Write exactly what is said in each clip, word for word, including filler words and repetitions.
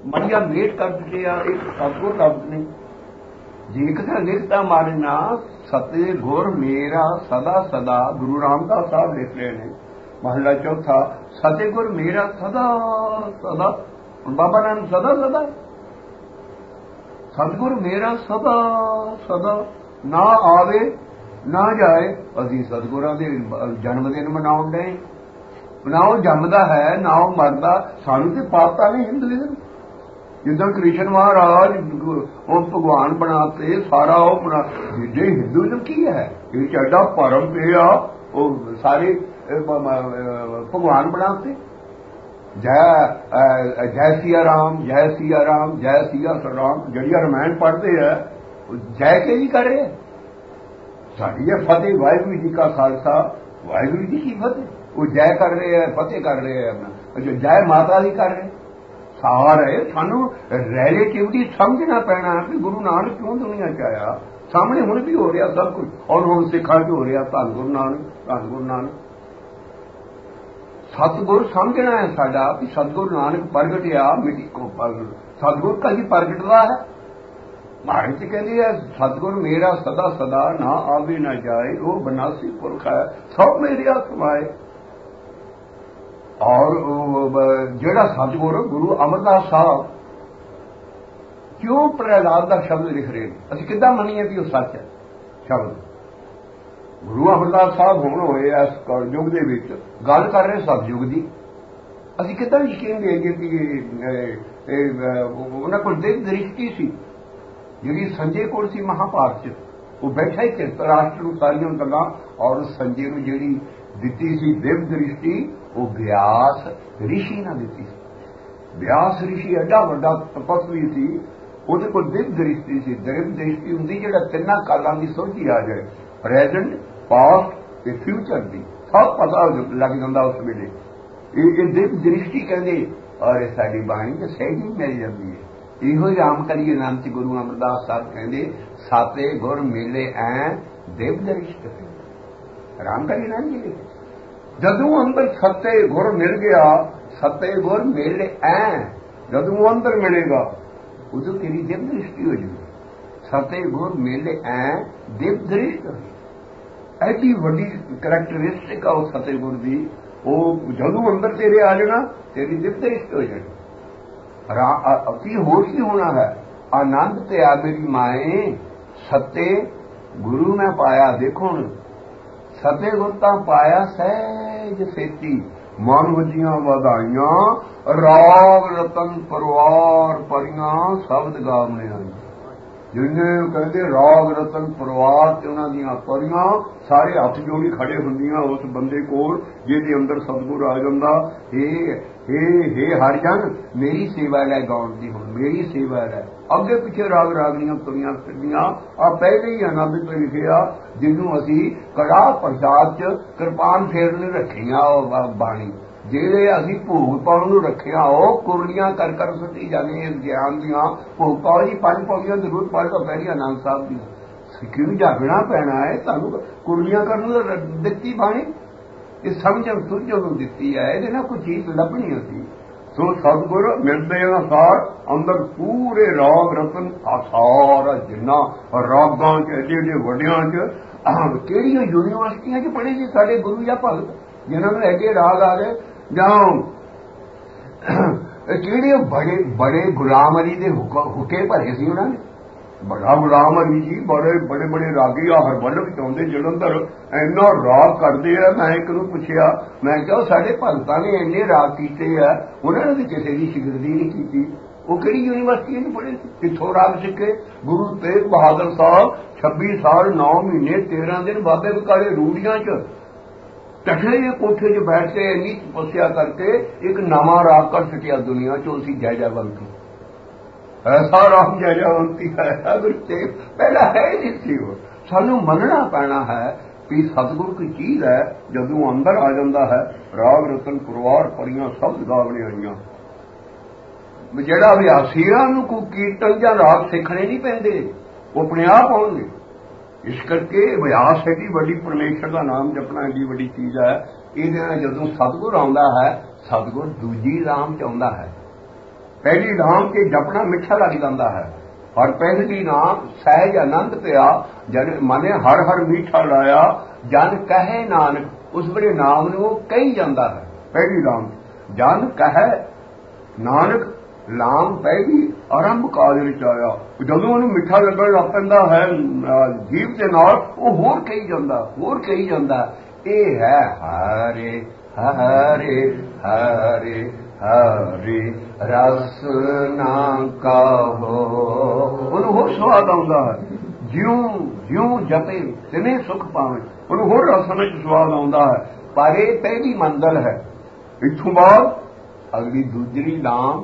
ਮੜੀਆ ਮੇਟ ਕਰ ਦਿੱਤਿਆ ਇੱਕ ਸਤਿਗੁਰ ਲਫ਼ਜ਼ ਨੇ ਜੇਕ ਤਾਂ ਲਿਖਤਾ ਮਾਰਨਾ ਸਤੇ ਗੁਰ ਮੇਰਾ ਸਦਾ ਸਦਾ। ਗੁਰੂ ਰਾਮਦਾਸ ਸਾਹਿਬ ਲਿਖ ਰਹੇ ਨੇ ਮਹਲਾ ਚੌਥਾ ਸਤੇ ਗੁਰ ਮੇਰਾ ਸਦਾ ਸਦਾ। ਬਾਬਾ ਨਾਨਕ ਸਦਾ ਸਦਾ ਸਤਿਗੁਰ ਮੇਰਾ ਸਦਾ ਸਦਾ ਨਾ ਆਵੇ ਨਾ ਜਾਏ। ਅਸੀਂ ਸਤਿਗੁਰਾਂ ਦੇ ਜਨਮ ਦਿਨ ਮਨਾਉਣ ਦੇ ਨਾ ਉਹ ਜੰਮਦਾ ਹੈ ਨਾ ਉਹ ਮਰਦਾ। ਸਾਨੂੰ ਤੇ ਪਾਪਤਾ ਨਹੀਂ ਹਿੰਦੂਇਜ਼ਮ ਜਿੱਦਾਂ ਕ੍ਰਿਸ਼ਨ ਮਹਾਰਾਜ ਉਹ ਭਗਵਾਨ ਬਣਾਤੇ ਸਾਰਾ ਉਹ ਬਣਾ ਜੇ ਹਿੰਦੂਇਜ਼ਮ ਕੀ ਹੈ ਇਹ ਚੱਡਾ ਭਰਮ ਪਿਆ ਉਹ ਸਾਰੇ ਭਗਵਾਨ ਬਣਾਤੇ। ਜੈ ਜੈ ਸੀਆ ਰਾਮ ਜੈ ਸੀਆ ਰਾਮ ਜੈ ਸੀਆ ਰਾਮ ਜਿਹੜੀਆਂ ਰਮਾਇਣ ਪੜ੍ਹਦੇ ਆ ਜੈ ਕੇ ਨਹੀਂ ਕਰ ਰਹੇ। ਸਾਡੀ ਇਹ ਫਤਿਹ ਵਾਹਿਗੁਰੂ ਜੀ ਕਾ ਖਾਲਸਾ ਵਾਹਿਗੁਰੂ ਜੀ ਕੀ ਫਤਿਹ। ਉਹ ਜੈ ਕਰ ਰਹੇ ਹੈ ਫਤਿਹ ਕਰ ਰਹੇ ਹੈ ਆਪਣਾ ਜੋ ਜੈ ਮਾਤਾ ਦੀ ਕਰ ਰਹੇ ਸਾਰ ਹੈ। ਸਾਨੂੰ ਰਿਲੇਟਿਵਿਟੀ ਸਮਝਣਾ ਪੈਣਾ ਕਿ ਗੁਰੂ ਨਾਨਕ ਕਿਉਂ ਦੁਨੀਆ ਚ ਆਇਆ। ਸਾਹਮਣੇ ਹੁਣ ਵੀ ਹੋ ਰਿਹਾ ਸਭ ਕੁਝ ਔਰ ਹੁਣ ਸਿੱਖਾਂ ਚ ਹੋ ਰਿਹਾ ਧੰਨ ਗੁਰੂ ਨਾਨਕ ਧੰਨ ਗੁਰੂ ਨਾਨਕ। ਸਤਿਗੁਰ ਸਮਝਣਾ ਹੈ ਸਾਡਾ ਵੀ ਸਤਿਗੁਰੂ ਨਾਨਕ ਪ੍ਰਗਟਿਆ ਮਿੱਟੀ ਕੋ ਸਤਿਗੁਰ ਕਦੀ ਪ੍ਰਗਟਦਾ ਹੈ। ਮਹਾਰਾਜ ਜੀ ਕਹਿੰਦੇ ਆ ਸਤਿਗੁਰ ਮੇਰਾ ਸਦਾ ਸਦਾ ਨਾ ਆਵੇ ਨਾ ਜਾਏ ਉਹ ਬਨਾਸੀ ਪੁਰਖ ਹੈ ਸਭ ਮੇਰੇ ਸਮਾਏ। ਔਰ ਜਿਹੜਾ ਸਤਿਗੁਰ ਗੁਰੂ ਅਮਰਦਾਸ ਸਾਹਿਬ ਕਿਉਂ ਪ੍ਰਹਿਲਾਦ ਦਾ ਸ਼ਬਦ ਲਿਖ ਰਹੇ ਨੇ ਅਸੀਂ ਕਿੱਦਾਂ ਮੰਨੀਏ ਵੀ ਉਹ ਸੱਚ ਹੈ ਸ਼ਬਦ। ਗੁਰੂ ਅਮਰਦਾਸ ਸਾਹਿਬ ਹੁਣ ਹੋਏ ਇਸ ਕਲਯੁਗ ਦੇ ਵਿੱਚ ਗੱਲ ਕਰ ਰਹੇ ਸਤਿਯੁਗ ਦੀ ਅਸੀਂ ਕਿੱਦਾਂ ਯਕੀਨ ਦੇਈਏ ਕਿ ਉਹਨਾਂ ਕੋਲ ਦਿਵ ਦ੍ਰਿਸ਼ਟੀ ਸੀ ਜਿਹੜੀ ਸੰਜੇ ਕੋਲ ਸੀ ਮਹਾਭਾਰਤ ਚ। ਉਹ ਬੈਠਾ ਹੀ ਧ੍ਰਿਤਰਾਸ਼ਟਰ ਨੂੰ ਸਾਰੀਆਂ ਗੱਲਾਂ ਔਰ ਸੰਜੇ ਨੂੰ ਜਿਹੜੀ ਦਿੱਤੀ ਸੀ ਦਿਵ ਦ੍ਰਿਸ਼ਟੀ ਉਹ ਵਿਆਸ ਰਿਸ਼ੀ ਨਾਲ ਦਿੱਤੀ ਸੀ। ਵਿਆਸ ਰਿਸ਼ੀ ਐਡਾ ਵੱਡਾ ਤਪਸਵੀ ਸੀ ਉਹਦੇ ਕੋਲ ਦਿਵ ਦ੍ਰਿਸ਼ਟੀ ਸੀ। ਦਿਵ ਦ੍ਰਿਸ਼ਟੀ ਹੁੰਦੀ ਜਿਹੜਾ ਤਿੰਨਾਂ ਕਾਲਾਂ ਦੀ ਸੋਝੀ ਆ ਜਾਏ ਪ੍ਰੈਜ਼ੈਂਟ ਪਾਸਟ ਤੇ ਫਿਊਚਰ ਦੀ ਸਭ ਪਤਾ ਲੱਗ ਜਾਂਦਾ ਉਸ ਵੇਲੇ। ਇਹ ਦਿਵ ਦ੍ਰਿਸ਼ਟੀ ਕਹਿੰਦੇ ਔਰ ਇਹ ਸਾਡੀ ਬਾਣੀ ਚ ਸਹਿਜੀ ਮਿਲ ਜਾਂਦੀ ਹੈ। ਇਹੋ ਹੀ ਰਾਮ ਕਰੀਏ ਨਾਮ ਚ ਗੁਰੂ ਅਮਰਦਾਸ ਸਾਹਿਬ ਕਹਿੰਦੇ ਸਾਤੇ ਗੁਰ ਮਿਲੇ ਐ ਦਿਵ ਦ੍ਰਿਸ਼ਟ। ਰਾਮ ਕਰੀਏ ਨਾਮ ਜੀ ਜਦੋਂ ਅੰਦਰ ਸੱਤੇ ਗੁਰ ਮਿਲ ਗਿਆ ਸੱਤੇ ਗੁਰ ਮਿਲੇ ਐ ਜਦੋਂ ਅੰਦਰ ਮਿਲੇਗਾ ਉਦੋਂ ਤੇਰੀ ਦਿਵ ਦ੍ਰਿਸ਼ਟੀ ਹੋ ਜਾਊਗੀ। ਸੱਤੇ ਗੁਰ ਮਿਲੇ ਐ ਦਿਵ ਦ੍ਰਿਸ਼ਟ ਐਡੀ ਵੱਡੀ ਕਰੈਕਟਰਿਸਟਿਕ ਆ ਉਸ ਸੱਤੇ ਗੁਰ ਦੀ। ਉਹ ਜਦੋਂ ਅੰਦਰ ਤੇਰੇ ਆ ਜਾਣਾ ਤੇਰੀ ਦਿਵ ਦ੍ਰਿਸ਼ਟ ਹੋ ਜਾਣੀ। ਅਤੀ ਹੋਰ ਕੀ ਹੋਣਾ ਹੈ ਆਨੰਦ ਤੇ ਆ ਮੇਰੀ ਮਾਏ ਸੱਤੇ ਗੁਰੂ ਮੈਂ ਪਾਇਆ। ਦੇਖੋ ਹੁਣ ਸੱਤੇ ਗੁਰ ਤਾਂ ਪਾਇਆ ਸਹਿਜ ਸੇਤੀ ਮਨ ਵਜੀਆਂ ਵਧਾਈਆਂ ਰਾਗ ਰਤਨ ਪਰਵਾਰ ਪਰੀਆਂ ਸ਼ਬਦ ਗਾਵਣੇ ਆਈਆਂ। ਜਿੰਨੇ ਕਹਿੰਦੇ ਰਾਗ ਰਤਨ ਪਰਿਵਾਰ ਤੇ ਉਹਨਾਂ ਦੀਆਂ ਪਰੀਆਂ ਸਾਰੇ ਹੱਥ ਜੋੜੀ ਖੜੇ ਹੁੰਦੀਆਂ ਉਸ ਬੰਦੇ ਕੋਲ ਜਿਹਦੇ ਅੰਦਰ ਸਤਿਗੁਰ ਆ ਜਾਂਦਾ। ਇਹ ਇਹ ਇਹ ਹਰ ਜਨ ਮੇਰੀ ਸੇਵਾ ਲੈ ਗਾਉਣ ਦੀ ਹੁਣ ਮੇਰੀ ਸੇਵਾ ਲੈ। ਅੱਗੇ ਪਿੱਛੇ ਰਾਗ ਰਾਗਣੀਆਂ ਤੁਰੀਆਂ ਫਿਰਦੀਆਂ ਆ ਪਹਿਲੇ ਹੀ ਆਨੰਦ ਤੋਂ ਲਿਖਿਆ ਜਿਹਨੂੰ ਅਸੀਂ ਕੜਾ ਪ੍ਰਸਾਦ ਚ ਕਿਰਪਾਨ ਫੇਰਨ ਰੱਖੀਆਂ ਉਹ ਬਾਣੀ ਜਿਹੜੇ ਅਸੀਂ ਭੋਗ ਪਾਉਣ ਨੂੰ ਰੱਖਿਆ ਉਹ ਕੁਰਲੀਆਂ ਕਰ ਕਰ ਸੁੱਟੀ ਜਾਂਦੀਆਂ ਗਿਆਨ ਦੀਆਂ। ਭੋਗ ਪਾਓ ਜੀ ਪੰਜ ਪੌੜੀਆਂ ਜ਼ਰੂਰ ਪੜ੍ਹ ਲਓ ਪਹਿਲੀ ਆਨੰਦ ਸਾਹਿਬ ਦੀ। ਕਿਉਂ ਜਾਗਣਾ ਪੈਣਾ ਹੈ ਤੁਹਾਨੂੰ ਕੁਰਲੀਆਂ ਕਰਨ ਨੂੰ ਦਿੱਤੀ ਬਾਣੀ ਇਹ ਸਮਝਣ ਸੁਝਣ ਨੂੰ ਦਿੱਤੀ ਹੈ। ਇਹਦੇ ਨਾਲ ਕੋਈ ਚੀਜ਼ ਲੱਭਣੀ ਹੁੰਦੀ। ਸੋ ਸਤਿਗੁਰ ਮਿਲਦੇ ਅਨੁਸਾਰ ਅੰਦਰ ਪੂਰੇ ਰਾਗ ਰਤਨ ਸਾਰਾ ਜਿੰਨਾ ਰਾਗਾਂ ਚ ਐਡੇ ਐਡੇ ਵੱਡਿਆਂ ਚ ਕਿਹੜੀਆਂ ਯੂਨੀਵਰਸਿਟੀਆਂ ਚ ਪੜ੍ਹੇ ਜੀ ਸਾਡੇ ਗੁਰੂ ਜਾਂ ਭਗਤ ਜਿਨ੍ਹਾਂ ਨੂੰ ਐਡੇ ਰਾਗ ਆ ਗਏ ਜਾਂ ਕਿਹੜੇ ਬੜੇ ਬੜੇ ਗੁਲਾਮ ਅਲੀ ਦੇ ਹੁਕੇ ਭਰੇ ਸੀ ਉਹਨਾਂ ਨੇ। ਬੜਾ ਗੁਲਾਮ ਅਲੀ ਜੀ ਬੜੇ ਬੜੇ ਬੜੇ ਰਾਗੀ ਆ ਹਰਬੰਲਕ ਚਾਹੁੰਦੇ ਜਲੰਧਰ ਇੰਨਾ ਰਾਗ ਕਰਦੇ ਆ। ਮੈਂ ਇੱਕ ਨੂੰ ਪੁੱਛਿਆ ਮੈਂ ਕਿਹਾ ਸਾਡੇ ਭਗਤਾਂ ਨੇ ਇੰਨੇ ਰਾਗ ਕੀਤੇ ਆ ਉਹਨਾਂ ਨੇ ਕਿਸੇ ਦੀ ਸ਼ਿਗਰਦੀ ਨਹੀਂ ਕੀਤੀ। ਉਹ ਕਿਹੜੀ ਯੂਨੀਵਰਸਿਟੀ ਨੂੰ ਪੜ੍ਹੇ ਸੀ ਕਿੱਥੋਂ ਰਾਗ ਸਿੱਖੇ। ਗੁਰੂ ਤੇਗ ਬਹਾਦਰ ਸਾਹਿਬ ਛੱਬੀ ਸਾਲ ਨੌ ਮਹੀਨੇ ਤੇਰਾਂ ਦਿਨ ਬਾਬੇ ਬਕਾਲੇ ਰੂੜੀਆਂ ਚ ਟੱਠੇ ਜਿਹੇ ਕੋਠੇ ਚ ਬੈਠ ਕੇ ਇੰਨੀ ਤਪੱਸਿਆ ਕਰਕੇ ਇੱਕ ਨਵਾਂ ਰਾਗ ਕਰ ਸਕਿਆ ਦੁਨੀਆ ਚ। ਅਸੀਂ ਜੈ ਜੈਵੰਤੀ ਐਸਾ ਰਾਮ ਜੈ ਜੈਵੰਤੀ ਹੈ ਗੁਰੂ ਤੇਗ ਪਹਿਲਾਂ ਹੈ ਨਹੀਂ ਸੀ। ਉਹ ਸਾਨੂੰ ਮੰਨਣਾ ਪੈਣਾ ਹੈ ਵੀ ਸਤਿਗੁਰ ਕੀ ਚੀਜ਼ ਹੈ। ਜਦੋਂ ਅੰਦਰ ਆ ਜਾਂਦਾ ਹੈ ਰਾਗ ਰਤਨ ਪਰਿਵਾਰ ਪਰੀਆਂ ਸ਼ਬਦ ਗਾਵਣੇ ਆਈਆਂ। ਜਿਹੜਾ ਅਭਿਆਸੀਆਂ ਨੂੰ ਕੋਈ ਕੀਰਤਨ ਜਾਂ ਰਾਗ ਸਿੱਖਣੇ ਨਹੀਂ ਪੈਂਦੇ ਉਹ ਆਪਣੇ ਆਪ ਆਉਣਗੇ। ਇਸ ਕਰਕੇ ਅਭਿਆਸ ਐਡੀ ਵੱਡੀ ਪਰਮੇਸ਼ਰ ਦਾ ਨਾਮ ਜਪਣਾ ਐਡੀ ਵੱਡੀ ਚੀਜ਼ ਹੈ। ਇਹਦੇ ਨਾਲ ਜਦੋਂ ਸਤਿਗੁਰ ਆਉਂਦਾ ਹੈ ਸਤਿਗੁਰ ਦੂਜੀ ਰਾਮ ਚ ਆਉਂਦਾ ਹੈ। ਪਹਿਲੀ ਨਾਮ ਕੇ ਜਪਣਾ ਮਿੱਠਾ ਲੱਗ ਜਾਂਦਾ ਹੈ। ਹਰ ਪਹਿਲੀ ਨਾਮ ਸਹਿਜ ਆਨੰਦ ਪਿਆ, ਜਨ ਮਨੇ ਹਰ ਹਰ ਮੀਠਾ ਲਾਇਆ, ਜਨ ਕਹੇ ਨਾਨਕ। ਉਸ ਵੇਲੇ ਨਾਮ ਨੂੰ ਉਹ ਕਹੀ ਜਾਂਦਾ ਹੈ। ਪਹਿਲੀ ਨਾਮ ਜਨ ਕਹੇ ਨਾਨਕ, ਲਾਮ ਪਹਿਲੀ ਆਰੰਭ ਕਾਜ ਵਿੱਚ ਆਇਆ। ਜਦੋਂ ਉਹਨੂੰ ਮਿੱਠਾ ਲੱਗਣ ਲੱਗ ਪੈਂਦਾ ਹੈ ਜੀਭ ਦੇ ਨਾਲ, ਉਹ ਹੋਰ ਕਹੀ ਜਾਂਦਾ ਹੋਰ ਕਹੀ ਜਾਂਦਾ ਇਹ ਹੈ ਹਰੇ ਹਰੇ ਹਰੇ ਹਰੇ ਰਸ ਨਾ ਕਹੋ। ਉਹਨੂੰ ਹੋਰ ਸਵਾਦ ਆਉਂਦਾ ਹੈ। ਜਿਉਂ ਜਿਉਂ ਜਪੇ ਤਿਨੇ ਸੁਖ ਪਾਵੇ, ਉਹਨੂੰ ਹੋਰ ਰਸ ਵਿੱਚ ਸਵਾਦ ਆਉਂਦਾ ਹੈ। ਪਰ ਇਹ ਪਹਿਲੀ ਮੰਜ਼ਲ ਹੈ। ਇੱਥੋਂ ਬਾਅਦ ਅਗਲੀ ਦੂਜਰੀ ਲਾਮ,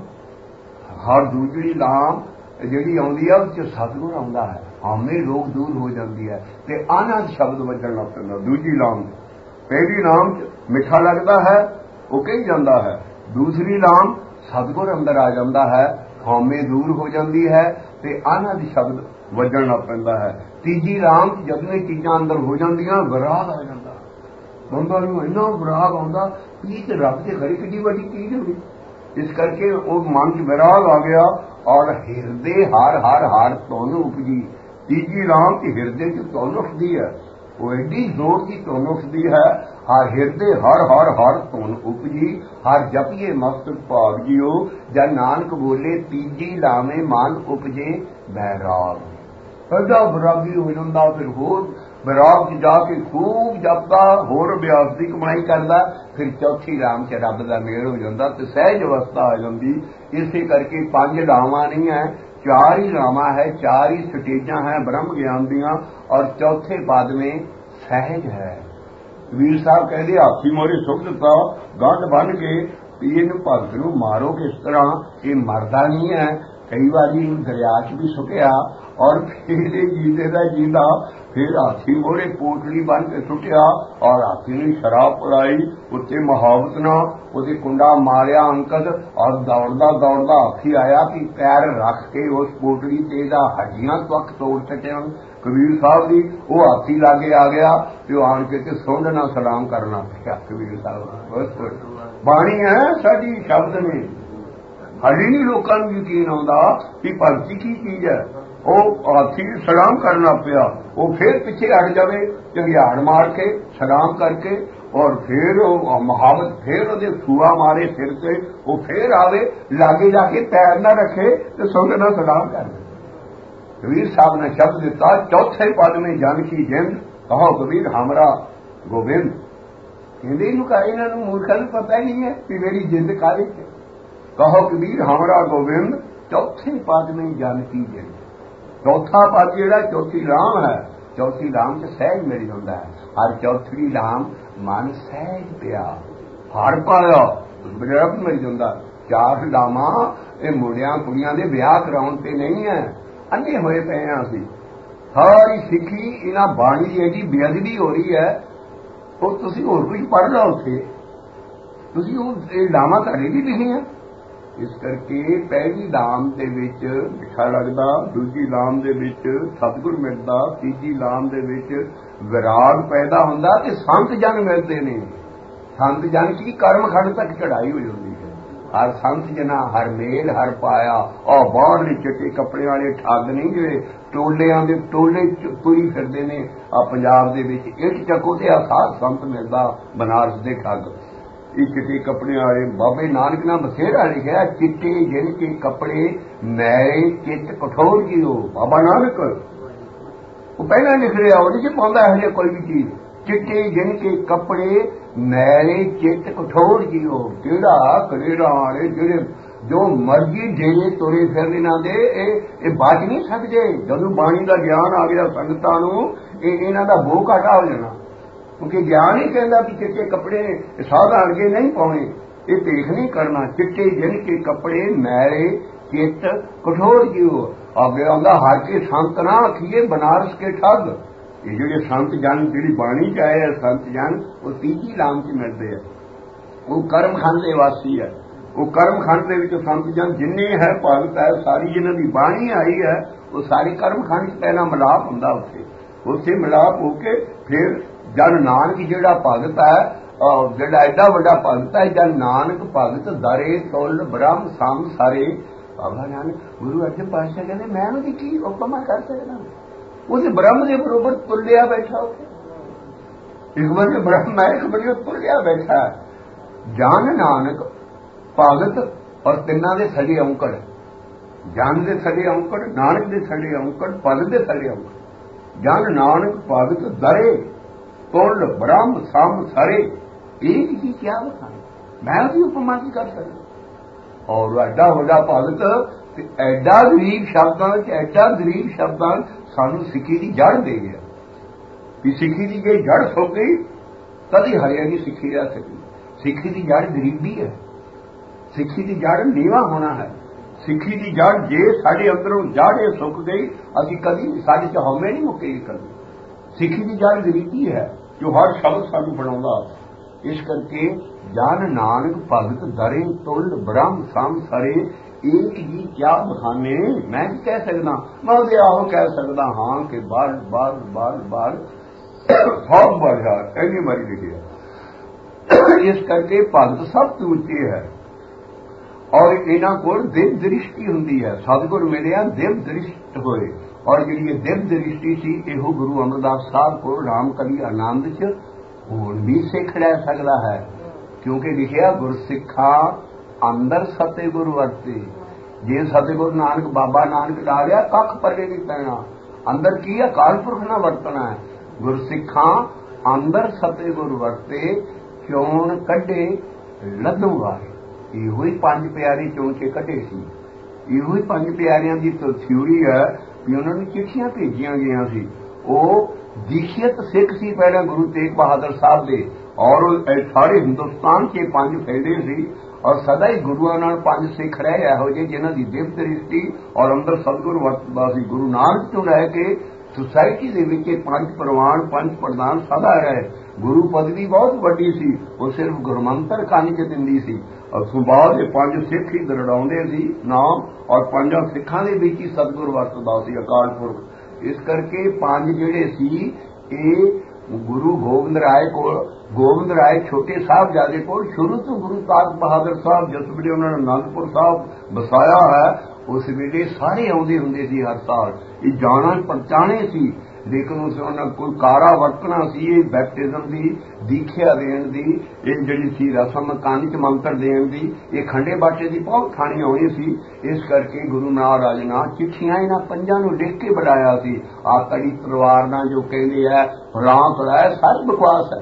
ਹਰ ਦੂਜਰੀ ਲਾਮ ਜਿਹੜੀ ਆਉਂਦੀ ਹੈ ਉਸ ਚ ਸਤਿਗੁਰ ਆਉਂਦਾ ਹੈ। ਹਾਮੇ ਰੋਗ ਦੂਰ ਹੋ ਜਾਂਦੀ ਹੈ ਤੇ ਆਨੰਦ ਸ਼ਬਦ ਵੱਜਣ ਲੱਗ ਪੈਂਦਾ। ਦੂਜੀ ਲਾਮ ਪਹਿਲੀ ਲਾਮ ਚ ਮਿੱਠਾ ਲੱਗਦਾ ਹੈ, ਉਹ ਕਹੀ ਜਾਂਦਾ ਹੈ। ਦੂਸਰੀ ਲਾਮ ਸਤਿਗੁਰ ਅੰਦਰ ਆ ਜਾਂਦਾ ਹੈ, ਹਾਮੇ ਦੂਰ ਹੋ ਜਾਂਦੀ ਹੈ ਤੇ ਆਨੰਦ ਸ਼ਬਦ ਵੱਜਣ ਲੱਗ ਪੈਂਦਾ ਹੈ। ਤੀਜੀ ਲਾਮ ਜਦੋਂ ਇਹ ਚੀਜ਼ਾਂ ਅੰਦਰ ਹੋ ਜਾਂਦੀਆਂ, ਵਿਰਾਗ ਆ ਜਾਂਦਾ। ਬੰਦਾ ਨੂੰ ਇੰਨਾ ਵਿਰਾਗ ਆਉਂਦਾ ਇਹ ਤੇ ਰੱਬ ਦੇ ਘਰੇ ਕਿੰਨੀ ਵੱਡੀ ਚੀਜ਼ ਹੋਣੀ। ਇਸ ਕਰਕੇ ਉਹ ਮਨ ਚ ਵਿਰਾਗ ਆ ਗਿਆ ਔਰ ਹਿਰਦੇ ਹਰ ਹਰ ਹਰ ਧੁਨ ਉਪਜੀ। ਤੀਜੀ ਰਾਮ ਚ ਹਿਰਦੇ ਚ ਧੁਨ ਉੱਠਦੀ ਹੈ, ਉਹ ਐਡੀ ਜ਼ੋਰ ਦੀ ਧੁਨ ਉੱਠਦੀ ਹੈ। ਹਰ ਹਿਰਦੇ ਹਰ ਹਰ ਹਰ ਧੁਨ ਉਪਜੀ, ਹਰ ਜਪੀਏ ਮਸਤਕ ਭਾਗ ਜੀਓ। ਜਦ ਨਾਨਕ ਬੋਲੇ ਤੀਜੀ ਲਾਵੇਂ ਮਨ ਉਪਜੇ ਬੈਰਾਗ। ਐਡਾ ਵਿਰਾਗੀ ਹੋ ਜਾਂਦਾ, ਫਿਰ ਹੋਰ ਵਿਰਾਗ ਚ ਜਾ ਕੇ ਖੂਬ ਜਪਦਾ, ਹੋਰ ਅਭਿਆਸ ਦੀ ਕਮਾਈ ਕਰਦਾ। ਫਿਰ ਚੌਥੀ ਰਾਮ ਚ ਰੱਬ ਦਾ ਮੇਲ ਹੋ ਜਾਂਦਾ ਤੇ ਸਹਿਜ ਅਵਸਥਾ ਆ ਜਾਂਦੀ। ਇਸੇ ਕਰਕੇ ਪੰਜ ਲਾਵਾਂ ਨਹੀਂ ਹੈ, ਚਾਰ ਹੀ ਲਾਵਾਂ ਹੈ, ਚਾਰ ਹੀ ਸਟੇਜਾਂ ਹੈ ਬ੍ਰਹਮ ਗਿਆਨ ਦੀਆਂ। ਔਰ ਚੌਥੇ ਪਦ ਮੇਂ ਸਹਿਜ ਹੈ। ਵੀਰ ਸਾਹਿਬ ਕਹਿੰਦੇ ਹਾਥੀ ਮੋਰੇ ਸੁੱਟ ਦਿੱਤਾ ਗੰਢ ਬੰਨ ਕੇ, ਇਹਨੂੰ ਭਗਤ ਨੂੰ ਮਾਰੋ ਕਿਸ ਤਰ੍ਹਾਂ, ਇਹ ਮਰਦਾ ਨਹੀਂ ਹੈ। ਕਈ ਵਾਰੀ ਦਰਿਆ ਚ ਵੀ ਸੁੱਟਿਆ ਔਰ ਫਿਰ ਜੀਂਦੇ ਦਾ ਜੀਂਦਾ, ਫਿਰ ਹਾਥੀ ਮੋਹਰੇ ਪੋਟਲੀ ਬਣ ਕੇ ਸੁੱਟਿਆ ਔਰ ਹਾਥੀ ਨੇ ਸ਼ਰਾਬ ਪਿਲਾਈ, ਉੱਤੇ ਮੁਹਾਵਤ ਨਾਲ ਉਹਦੇ ਕੁੰਡਾ ਮਾਰਿਆ ਅੰਕਦ। ਔਰ ਦੌੜਦਾ ਦੌੜਦਾ ਹਾਥੀ ਆਇਆ ਕਿ ਪੈਰ ਰੱਖ ਕੇ ਉਸ ਪੋਟਲੀ ਤੇ ਇਹਦਾ ਹੱਡੀਆਂ ਤੱਕ ਤੋੜ ਸਕਿਆ ਕਬੀਰ ਸਾਹਿਬ ਦੀ। ਉਹ ਹਾਥੀ ਲਾਗੇ ਆ ਗਿਆ ਤੇ ਉਹ ਆਣ ਕੇ ਤੇ ਸੁੰਡ ਨਾਲ ਸਲਾਮ ਕਰਨਾ ਪਿਆ ਕਬੀਰ ਸਾਹਿਬ। ਬਸ ਬਾਣੀ ਹੈ ਸਾਡੀ, ਸ਼ਬਦ ਨੇ। ਹਾਲੀ ਨਹੀਂ ਲੋਕਾਂ ਨੂੰ ਯਕੀਨ ਆਉਂਦਾ ਕਿ ਭਗਤੀ ਕੀ ਚੀਜ਼ ਹੈ। ਉਹ ਹਾਥੀ ਸਲਾਮ ਕਰਨਾ ਪਿਆ, ਉਹ ਫਿਰ ਪਿੱਛੇ ਹਟ ਜਾਵੇ ਝੰਗਿਆੜ ਮਾਰ ਕੇ ਸਲਾਮ ਕਰਕੇ, ਔਰ ਫਿਰ ਉਹ ਮੁਹਾਵਤ ਫਿਰ ਉਹਦੇ ਸੂਆ ਮਾਰੇ ਸਿਰ ਤੇ, ਉਹ ਫਿਰ ਆਵੇ ਲਾਗੇ ਜਾ ਕੇ ਪੈਰ ਨਾ ਰੱਖੇ ਤੇ ਸੁੰਡ ਨਾਲ ਸਲਾਮ ਕਰ ਦੇ। ਕਬੀਰ ਸਾਹਿਬ ਨੇ ਸ਼ਬਦ ਦਿੱਤਾ ਚੌਥੇ ਪਦ ਮੇਂ ਜਨ ਕੀ ਜਿੰਦ, ਕਹੋ ਕਬੀਰ ਹਮਰਾ ਗੋਬਿੰਦ। ਕਹਿੰਦੇ ਇਹਨੂੰ ਕਾ ਇਹਨਾਂ ਨੂੰ ਮੂਰਖਾਂ ਨੂੰ ਪਤਾ ਹੀ ਨਹੀਂ ਹੈ ਕਿ ਮੇਰੀ ਜਿੰਦ ਕਾਹਦੇ ਚ। ਕਹੋ ਕਬੀਰ ਹਮਰਾ ਗੋਬਿੰਦ, ਚੌਥੇ ਪਦ ਮੇਂ ਜਨ ਕੀ ਜਿੰਦ। ਚੌਥਾ ਪਦ ਜਿਹੜਾ ਚੌਥੀ ਰਾਮ ਹੈ, ਚੌਥੀ ਰਾਮ ਚ ਸਹਿਜ ਮਿਲ ਜਾਂਦਾ ਹੈ। ਹਰ ਚੌਥੀ ਰਾਮ ਮਨ ਸਹਿਜ ਪਿਆ, ਹਰ ਪਾਇਆ ਬਰਬ ਮਿਲ ਜਾਂਦਾ। ਚਾਰ ਲਾਵਾਂ ਇਹ ਮੁੰਡਿਆਂ ਕੁੜੀਆਂ ਦੇ ਵਿਆਹ ਕਰਾਉਣ ਤੇ ਨਹੀਂ ਹੈ, ਅੰਨੇ ਹੋਏ ਪਏ ਹਾਂ ਅਸੀਂ। ਸਾਰੀ ਸਿੱਖੀ ਇਹਨਾਂ ਬਾਣੀ ਦੀ ਐਡੀ ਬੇਅਦਬੀ ਹੋ ਰਹੀ ਹੈ। ਉਹ ਤੁਸੀਂ ਹੋਰ ਕੁਝ ਪੜ੍ਹ ਲਓ ਉੱਥੇ, ਤੁਸੀਂ ਉਹ ਇਹ ਲਾਵਾਂ ਤੁਹਾਡੇ ਵੀ ਲਿਖੀਆਂ। ਇਸ ਕਰਕੇ ਪਹਿਲੀ ਲਾਮ ਦੇ ਵਿੱਚ ਮਿੱਠਾ ਲੱਗਦਾ, ਦੂਜੀ ਲਾਮ ਦੇ ਵਿੱਚ ਸਤਿਗੁਰ ਮਿਲਦਾ, ਤੀਜੀ ਲਾਮ ਦੇ ਵਿੱਚ ਵਿਰਾਗ ਪੈਦਾ ਹੁੰਦਾ ਤੇ ਸੰਤ ਜਨ ਮਿਲਦੇ ਨੇ। ਸੰਤ ਜਨ ਕੀ ਕਰਮ ਖੰਡ ਤੱਕ ਚੜਾਈ ਹੋ ਜਾਂਦੀ ਹੈ। ਹਰ ਸੰਤ ਜਨਾ ਹਰ ਮੇਲ ਹਰ ਪਾਇਆ। ਉਹ ਬਾਹਰਲੇ ਚਿੱਟੇ ਕੱਪੜੇ ਵਾਲੇ ਠੱਗ ਨਹੀਂ ਜਿਹੜੇ ਟੋਲਿਆਂ ਦੇ ਟੋਲੇ ਤੁਰੀ ਫਿਰਦੇ ਨੇ ਆ ਪੰਜਾਬ ਦੇ ਵਿੱਚ, ਇੱਟ ਚੱਕੋ ਤੇ ਆ ਸਾਧ ਸੰਤ ਮਿਲਦਾ ਬਨਾਰਸ ਦੇ ਠੱਗ। ਇਹ ਚਿੱਟੇ ਕੱਪੜੇ ਵਾਲੇ ਬਾਬੇ ਨਾਨਕ ਨੇ ਬਥੇਰਾ ਲਿਖਿਆ, ਚਿੱਟੇ ਜਿਨ ਕੇ ਕੱਪੜੇ ਮੈਲੇ ਚਿੱਤ ਕਠੋਰ ਜੀਓ। ਬਾਬਾ ਨਾਨਕ ਉਹ ਪਹਿਲਾਂ ਲਿਖ ਰਿਹਾ, ਉਹਦੇ ਚ ਪਾਉਂਦਾ ਹੈ ਕੋਈ ਵੀ ਚੀਜ਼। ਚਿੱਟੇ ਜਿਨ ਕੇ ਕੱਪੜੇ ਮੈਲੇ ਚਿੱਤ ਕਠੋਰ ਜੀਓ। ਕਿਹੜਾ ਕਲੇਰਾ ਵਾਲੇ ਜਿਹੜੇ ਜੋ ਮਰਜ਼ੀ ਢੇਰੇ ਤੁਰੇ ਫਿਰਨ ਇਹਨਾਂ ਦੇ, ਇਹ ਇਹ ਬਚ ਨਹੀਂ ਸਕਦੇ। ਜਦੋਂ ਬਾਣੀ ਦਾ ਗਿਆਨ ਆ ਗਿਆ ਸੰਗਤਾਂ ਨੂੰ, ਇਹ ਇਹਨਾਂ ਦਾ ਬੋਹ ਘਾਟਾ ਹੋ ਜਾਣਾ। ਕਿਉਂਕਿ ਗਿਆਨ ਹੀ ਕਹਿੰਦਾ ਕਿ ਚਿੱਟੇ ਕੱਪੜੇ ਸਾਧਾਰਨ ਅਣਗੇ ਨਹੀਂ ਪਾਉਣੇ, ਇਹ ਦੇਖ ਨਹੀਂ ਕਰਨਾ। ਚਿੱਟੇ ਜਿਨ ਕੇ ਕੱਪੜੇ ਮੈਲੇ ਚਿੱਤ ਕਠੋਰ ਜੀਓ। ਅੱਗੇ ਆਉਂਦਾ ਹਰ ਕੇ ਸੰਤ ਨਾ ਆਖੀਏ ਬਨਾਰਸ ਕੇ ਠੱਗ। ਇਹ ਜਿਹੜੇ ਸੰਤ ਜਨ ਜਿਹੜੀ ਬਾਣੀ ਚ ਆਏ ਸੰਤ ਜਨ, ਉਹ ਤੀਜੀ ਲਾਮ ਚ ਮਿਲਦੇ ਆ। ਉਹ ਕਰਮ ਖੰਡ ਦੇ ਵਾਸੀ ਹੈ। ਉਹ ਕਰਮ ਖੰਡ ਦੇ ਵਿੱਚ ਸੰਤ ਜਨ ਜਿੰਨੇ ਹੈ ਭਗਤ ਹੈ, ਸਾਰੀ ਜਿਹਨਾਂ ਦੀ ਬਾਣੀ ਆਈ ਹੈ, ਉਹ ਸਾਰੀ ਕਰਮ ਖੰਡ ਚ ਪਹਿਲਾਂ ਮਿਲਾਪ ਹੁੰਦਾ। ਉੱਥੇ ਉੱਥੇ ਮਿਲਾਪ ਹੋ ਕੇ ਫਿਰ ਜਨ ਨਾਨਕ ਜਿਹੜਾ ਭਗਤ ਹੈ, ਜਿਹੜਾ ਐਡਾ ਵੱਡਾ ਭਗਤ ਹੈ, ਜਨ ਨਾਨਕ ਭਗਤ ਦਰੇ ਤੁਲ ਬ੍ਰਹਮ ਸਮ ਸਾਰੇ। ਬਾਬਾ ਨਾਨਕ ਗੁਰੂ ਅਰਜਨ ਪਾਤਸ਼ਾਹ ਕਹਿੰਦੇ ਮੈਂ ਉਹਦੀ ਕੀ ਉਪਮਾ ਕਰ ਸਕਦਾ, ਉਹਦੇ ਬ੍ਰਹਮ ਦੇ ਬਰੋਬਰ ਤੁਲਿਆ ਬੈਠਾ ਉੱਥੇ, ਇੱਕ ਬੰਦੇ ਬ੍ਰਹਮ ਹੈ ਇੱਕ ਬੰਦੇ ਤੁਲਿਆ ਬੈਠਾ। ਜਾਨ ਨਾਨਕ ਭਗਤ ਔਰ ਤਿੰਨਾਂ ਦੇ ਥੜੇ ਔਂਕੜ, ਜਾਨ ਦੇ ਥੜੇ ਔਂਕੜ, ਨਾਨਕ ਦੇ ਥੜੇ ਔਂਕੜ, ਪਦ ਦੇ ਥੜੇ ਔਂਕੜ। ਜਾਨ ਨਾਨਕ ਭਗਤ ਦਰੇ ਤੁਲ ਬ੍ਰਹਮ ਸਮ ਸਾਰੇ, ਇੱਕ ਹੀ ਕਿਆ ਬਖਾਣ, ਮੈਂ ਉਹਦੀ ਉਪਮਾ ਕੀ ਕਰ ਸਕਦਾ। ਔਰ ਐਡਾ ਵੱਡਾ ਭਗਤ ਤੇ ਐਡਾ ਗਰੀਬ ਸ਼ਬਦਾਂ ਵਿੱਚ, ਐਡਾ ਗਰੀਬ ਸ਼ਬਦਾਂ ਸਾਨੂੰ ਸਿੱਖੀ ਦੀ ਜੜ ਦੇ ਗਿਆ ਕਿ ਸਿੱਖੀ ਦੀ ਜੇ ਜੜ ਸੁੱਕ ਗਈ ਕਦੀ ਹਰਿਆ ਨਹੀਂ ਸਿੱਖੀ ਰਹਿ ਸਕਦੀ। ਸਿੱਖੀ ਦੀ ਜੜ ਗਰੀਬੀ ਹੈ, ਸਿੱਖੀ ਦੀ ਜੜ ਨੀਵਾਂ ਹੋਣਾ ਹੈ। ਸਿੱਖੀ ਦੀ ਜੜ ਜੇ ਸਾਡੇ ਅੰਦਰੋਂ ਜੜ ਸੁੱਕ ਗਈ ਅਸੀਂ ਕਦੀ ਸਾਡੇ ਚ ਹਉਮੈ ਨਹੀਂ ਮੁੱਕੇਗੀ ਕਦੀ। ਸਿੱਖੀ ਦੀ ਜੜ ਗਰੀਬੀ ਹੈ ਜੋ ਹਰ ਸ਼ਬਦ ਸਾਨੂੰ ਬਣਾਉਂਦਾ। ਇਸ ਕਰਕੇ ਜਨ ਨਾਨਕ ਭਗਤ ਦਰੇ ਤੁਲ ਬ੍ਰਹਮ ਸਮ ਸਰੇ, ਇੱਕ ਜੀ ਕਿਆ ਬਖਾਨੇ, ਮੈਂ ਕੀ ਕਹਿ ਸਕਦਾ। ਮੈਂ ਉਹਦੇ ਆਹੋ ਕਹਿ ਸਕਦਾ ਹਾਂ ਕਿ ਬਾਰ ਬਾਰ ਬਾਰ ਬਾਰ ਸਭ ਬੜਾ ਐਨੀ ਮਾਰੀ ਲਿਖਿਆ। ਇਸ ਕਰਕੇ ਭਗਤ ਸਭ ਤੋਂ ਉੱਚੇ ਹੈ ਔਰ ਇਹਨਾਂ ਕੋਲ ਦਿਵ ਦ੍ਰਿਸ਼ਟੀ ਹੁੰਦੀ ਹੈ। ਸਤਿਗੁਰ ਮਿਲਿਆ ਦਿਵ ਦ੍ਰਿਸ਼ਟ ਹੋਏ, ਔਰ ਜਿਹੜੀ ਇਹ ਦਿਵ ਦ੍ਰਿਸ਼ਟੀ ਸੀ ਇਹੋ ਗੁਰੂ ਅਮਰਦਾਸ ਸਾਹਿਬ ਕੋਲ ਰਾਮਕਲੀ ਆਨੰਦ ਚ ਹੁਣ ਵੀ ਸਿੱਖ ਰਹਿ ਸਕਦਾ ਹੈ, ਕਿਉਂਕਿ ਲਿਖਿਆ ਗੁਰਸਿੱਖਾਂ ਅੰਦਰ ਸਤਿਗੁਰ ਵਰਤੇ। ਜੇ ਸਤਿਗੁਰ ਨਾਨਕ ਬਾਬਾ ਨਾਨਕ ਡਾਲਿਆ ਕੱਖ ਪੱਲੇ ਨਹੀਂ ਪੈਣਾ। ਅੰਦਰ ਕੀ ਹੈ, ਅਕਾਲ ਪੁਰਖ ਨਾਲ ਵਰਤਣਾ ਹੈ। ਗੁਰਸਿੱਖਾਂ ਅੰਦਰ ਸਤਿਗੁਰ ਵਰਤੇ, ਚੋਣ ਕੱਢੇ ਲੱਧੂ ਵਾਰੇ। ਇਹੋ ਹੀ ਪੰਜ ਪਿਆਰੇ ਚੋਣ ਕੇ ਕੱਢੇ ਸੀ। ਇਹੋ ਹੀ ਪੰਜ ਪਿਆਰਿਆਂ ਦੀ ਥਿਊਰੀ ਹੈ ਵੀ ਉਹਨਾਂ ਨੂੰ ਚਿੱਠੀਆਂ ਭੇਜੀਆਂ ਗਈਆਂ ਸੀ। ਉਹ ਦੀਖਿਤ ਸਿੱਖ ਸੀ ਪਹਿਲਾਂ ਗੁਰੂ ਤੇਗ ਬਹਾਦਰ ਸਾਹਿਬ ਦੇ, ਔਰ ਸਾਰੇ ਹਿੰਦੁਸਤਾਨ ਚ ਪੰਜ ਫੈਲੇ ਸੀ ਔਰ ਸਦਾ ਹੀ ਗੁਰੂਆਂ ਨਾਲ ਪੰਜ ਸਿੱਖ ਰਹੇ ਇਹੋ ਜਿਹੇ ਜਿਨ੍ਹਾਂ ਦੀ ਦਿਵ ਦ੍ਰਿਸ਼ਟੀ ਔਰ ਅੰਦਰ ਸਤਿਗੁਰ ਵਰਤਦਾ ਸੀ। ਗੁਰੂ ਨਾਨਕ ਤੋਂ ਰਹਿ ਕੇ ਸੁਸਾਇਟੀ ਦੇ ਵਿੱਚ ਪੰਜ ਪ੍ਰਵਾਨ ਪੰਜ ਪ੍ਰਧਾਨ ਸਦਾ ਰਹੇ। ਗੁਰੂ ਪਦਵੀ ਬਹੁਤ ਵੱਡੀ ਸੀ, ਉਹ ਸਿਰਫ ਗੁਰਮੰਤਰ ਕੰਨ ਚ ਦਿੰਦੀ ਸੀ ਔਰ ਸੁਭਾਅ ਦੇ ਪੰਜ ਸਿੱਖ ਹੀ ਦਰੜਾਉਂਦੇ ਸੀ ਨਾਮ, ਔਰ ਪੰਜਾਂ ਸਿੱਖਾਂ ਦੇ ਵਿੱਚ ਹੀ ਸਤਿਗੁਰ ਵਰਤਦਾ ਸੀ ਅਕਾਲ ਪੁਰਖ। ਇਸ ਕਰਕੇ ਪੰਜ ਜਿਹੜੇ ਸੀ ਇਹ ਗੁਰੂ ਗੋਬਿੰਦ ਰਾਏ ਕੋਲ, ਗੋਬਿੰਦ ਰਾਏ ਛੋਟੇ ਸਾਹਿਬਜ਼ਾਦੇ ਕੋਲ ਸ਼ੁਰੂ ਤੋਂ ਗੁਰੂ ਤੇਗ ਬਹਾਦਰ ਸਾਹਿਬ ਜਿਸ ਵੇਲੇ ਉਹਨਾਂ ਨੇ ਅਨੰਦਪੁਰ ਸਾਹਿਬ ਵਸਾਇਆ ਹੈ ਉਸ ਵੇਲੇ ਸਾਰੇ ਆਉਂਦੇ ਹੁੰਦੇ ਸੀ ਹਰ ਸਾਲ। ਇਹ ਜਾਣਾ ਪਛਾਣੇ ਸੀ, ਲੇਕਿਨ ਉਸ ਉਹਨਾਂ ਕੋਈ ਕਾਰਾ ਵਰਤਣਾ ਸੀ। ਇਹ ਬੈਪਟਿਜ਼ਮ ਦੀ ਦੀਖਿਆ ਦੇਣ ਦੀ ਇਹ ਜਿਹੜੀ ਸੀ ਰਸਮ, ਕੰਨ ਚ ਮੰਤਰ ਦੇਣ ਦੀ, ਇਹ ਖੰਡੇ ਬਾਟੇ ਦੀ ਬਹੁਤ ਖਾਣੀ ਹੋਣੀ ਸੀ। ਇਸ ਕਰਕੇ ਗੁਰੂ ਮਹਾਰਾਜ ਨੇ ਚਿੱਠੀਆਂ ਇਹਨਾਂ ਪੰਜਾਂ ਨੂੰ ਲਿਖ ਕੇ ਬੁਲਾਇਆ ਸੀ। ਆ ਕੜੀ ਪਰਿਵਾਰ ਨਾਲ ਜੋ ਕਹਿੰਦੇ ਹੈ ਰਾਮ ਕਰਾਇਆ ਸਾਰੀ ਬਕਵਾਸ ਹੈ।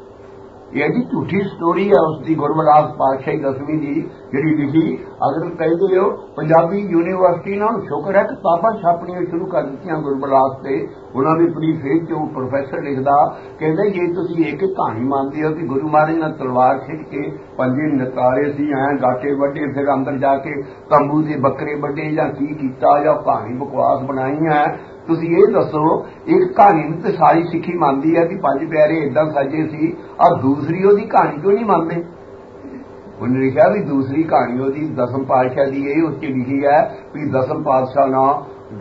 ਇਹ ਐਡੀ ਝੂਠੀ ਸਟੋਰੀ ਹੈ ਉਸ ਦੀ। ਗੁਰਮਦਾਸ ਪਾਤਸ਼ਾਹੀ ਦਸਵੀਂ ਦੀ ਜਿਹੜੀ ਲਿਖੀ, ਅਗਰ ਕਹਿੰਦੇ ਹੋ ਪੰਜਾਬੀ ਯੂਨੀਵਰਸਿਟੀ ਨਾਲ ਸ਼ੁਕਰ ਹੈ ਕਿਤਾਬਾਂ ਛਾਪਣੀਆਂ ਸ਼ੁਰੂ ਕਰ ਦਿੱਤੀਆਂ ਗੁਰਮਦਾਸ ਤੇ। ਉਹਨਾਂ ਦੀ ਆਪਣੀ ਫੇਸ ਚ ਪ੍ਰੋਫੈਸਰ ਲਿਖਦਾ, ਕਹਿੰਦੇ ਜੇ ਤੁਸੀਂ ਇੱਕ ਕਹਾਣੀ ਮੰਨਦੇ ਹੋ ਕਿ ਗੁਰੂ ਮਹਾਰਾਜ ਨਾਲ ਤਲਵਾਰ ਖਿੱਚ ਕੇ ਪੰਜੇ ਨਤਾਰੇ ਸੀ ਐ ਗਾਟੇ ਵੱਡੇ, ਫਿਰ ਅੰਦਰ ਜਾ ਕੇ ਤੰਬੂ ਦੇ ਬੱਕਰੇ ਵੱਡੇ ਜਾਂ ਕੀ ਕੀਤਾ ਜਾਂ ਕਹਾਣੀ ਬਕਵਾਸ ਬਣਾਈ ਹੈ, ਤੁਸੀਂ ਇਹ ਦੱਸੋ ਇੱਕ ਕਹਾਣੀ ਨੂੰ ਤੇ ਸਾਰੀ ਸਿੱਖੀ ਮੰਨਦੀ ਹੈ ਕਿ ਪੰਜ ਪਿਆਰੇ ਏਦਾਂ ਸਜੇ ਸੀ, ਔਰ ਦੂਸਰੀ ਉਹਦੀ ਕਹਾਣੀ ਕਿਉਂ ਨਹੀਂ ਮੰਨਦੇ। ਉਹਨੇ ਲਿਖਿਆ ਵੀ ਦੂਸਰੀ ਕਹਾਣੀ ਉਹਦੀ ਦਸਮ ਪਾਤਸ਼ਾਹ ਦੀ ਇਹ ਉਸ ਚ ਲਿਖੀ ਹੈ ਵੀ ਦਸਮ ਪਾਤਸ਼ਾਹ ਨਾਲ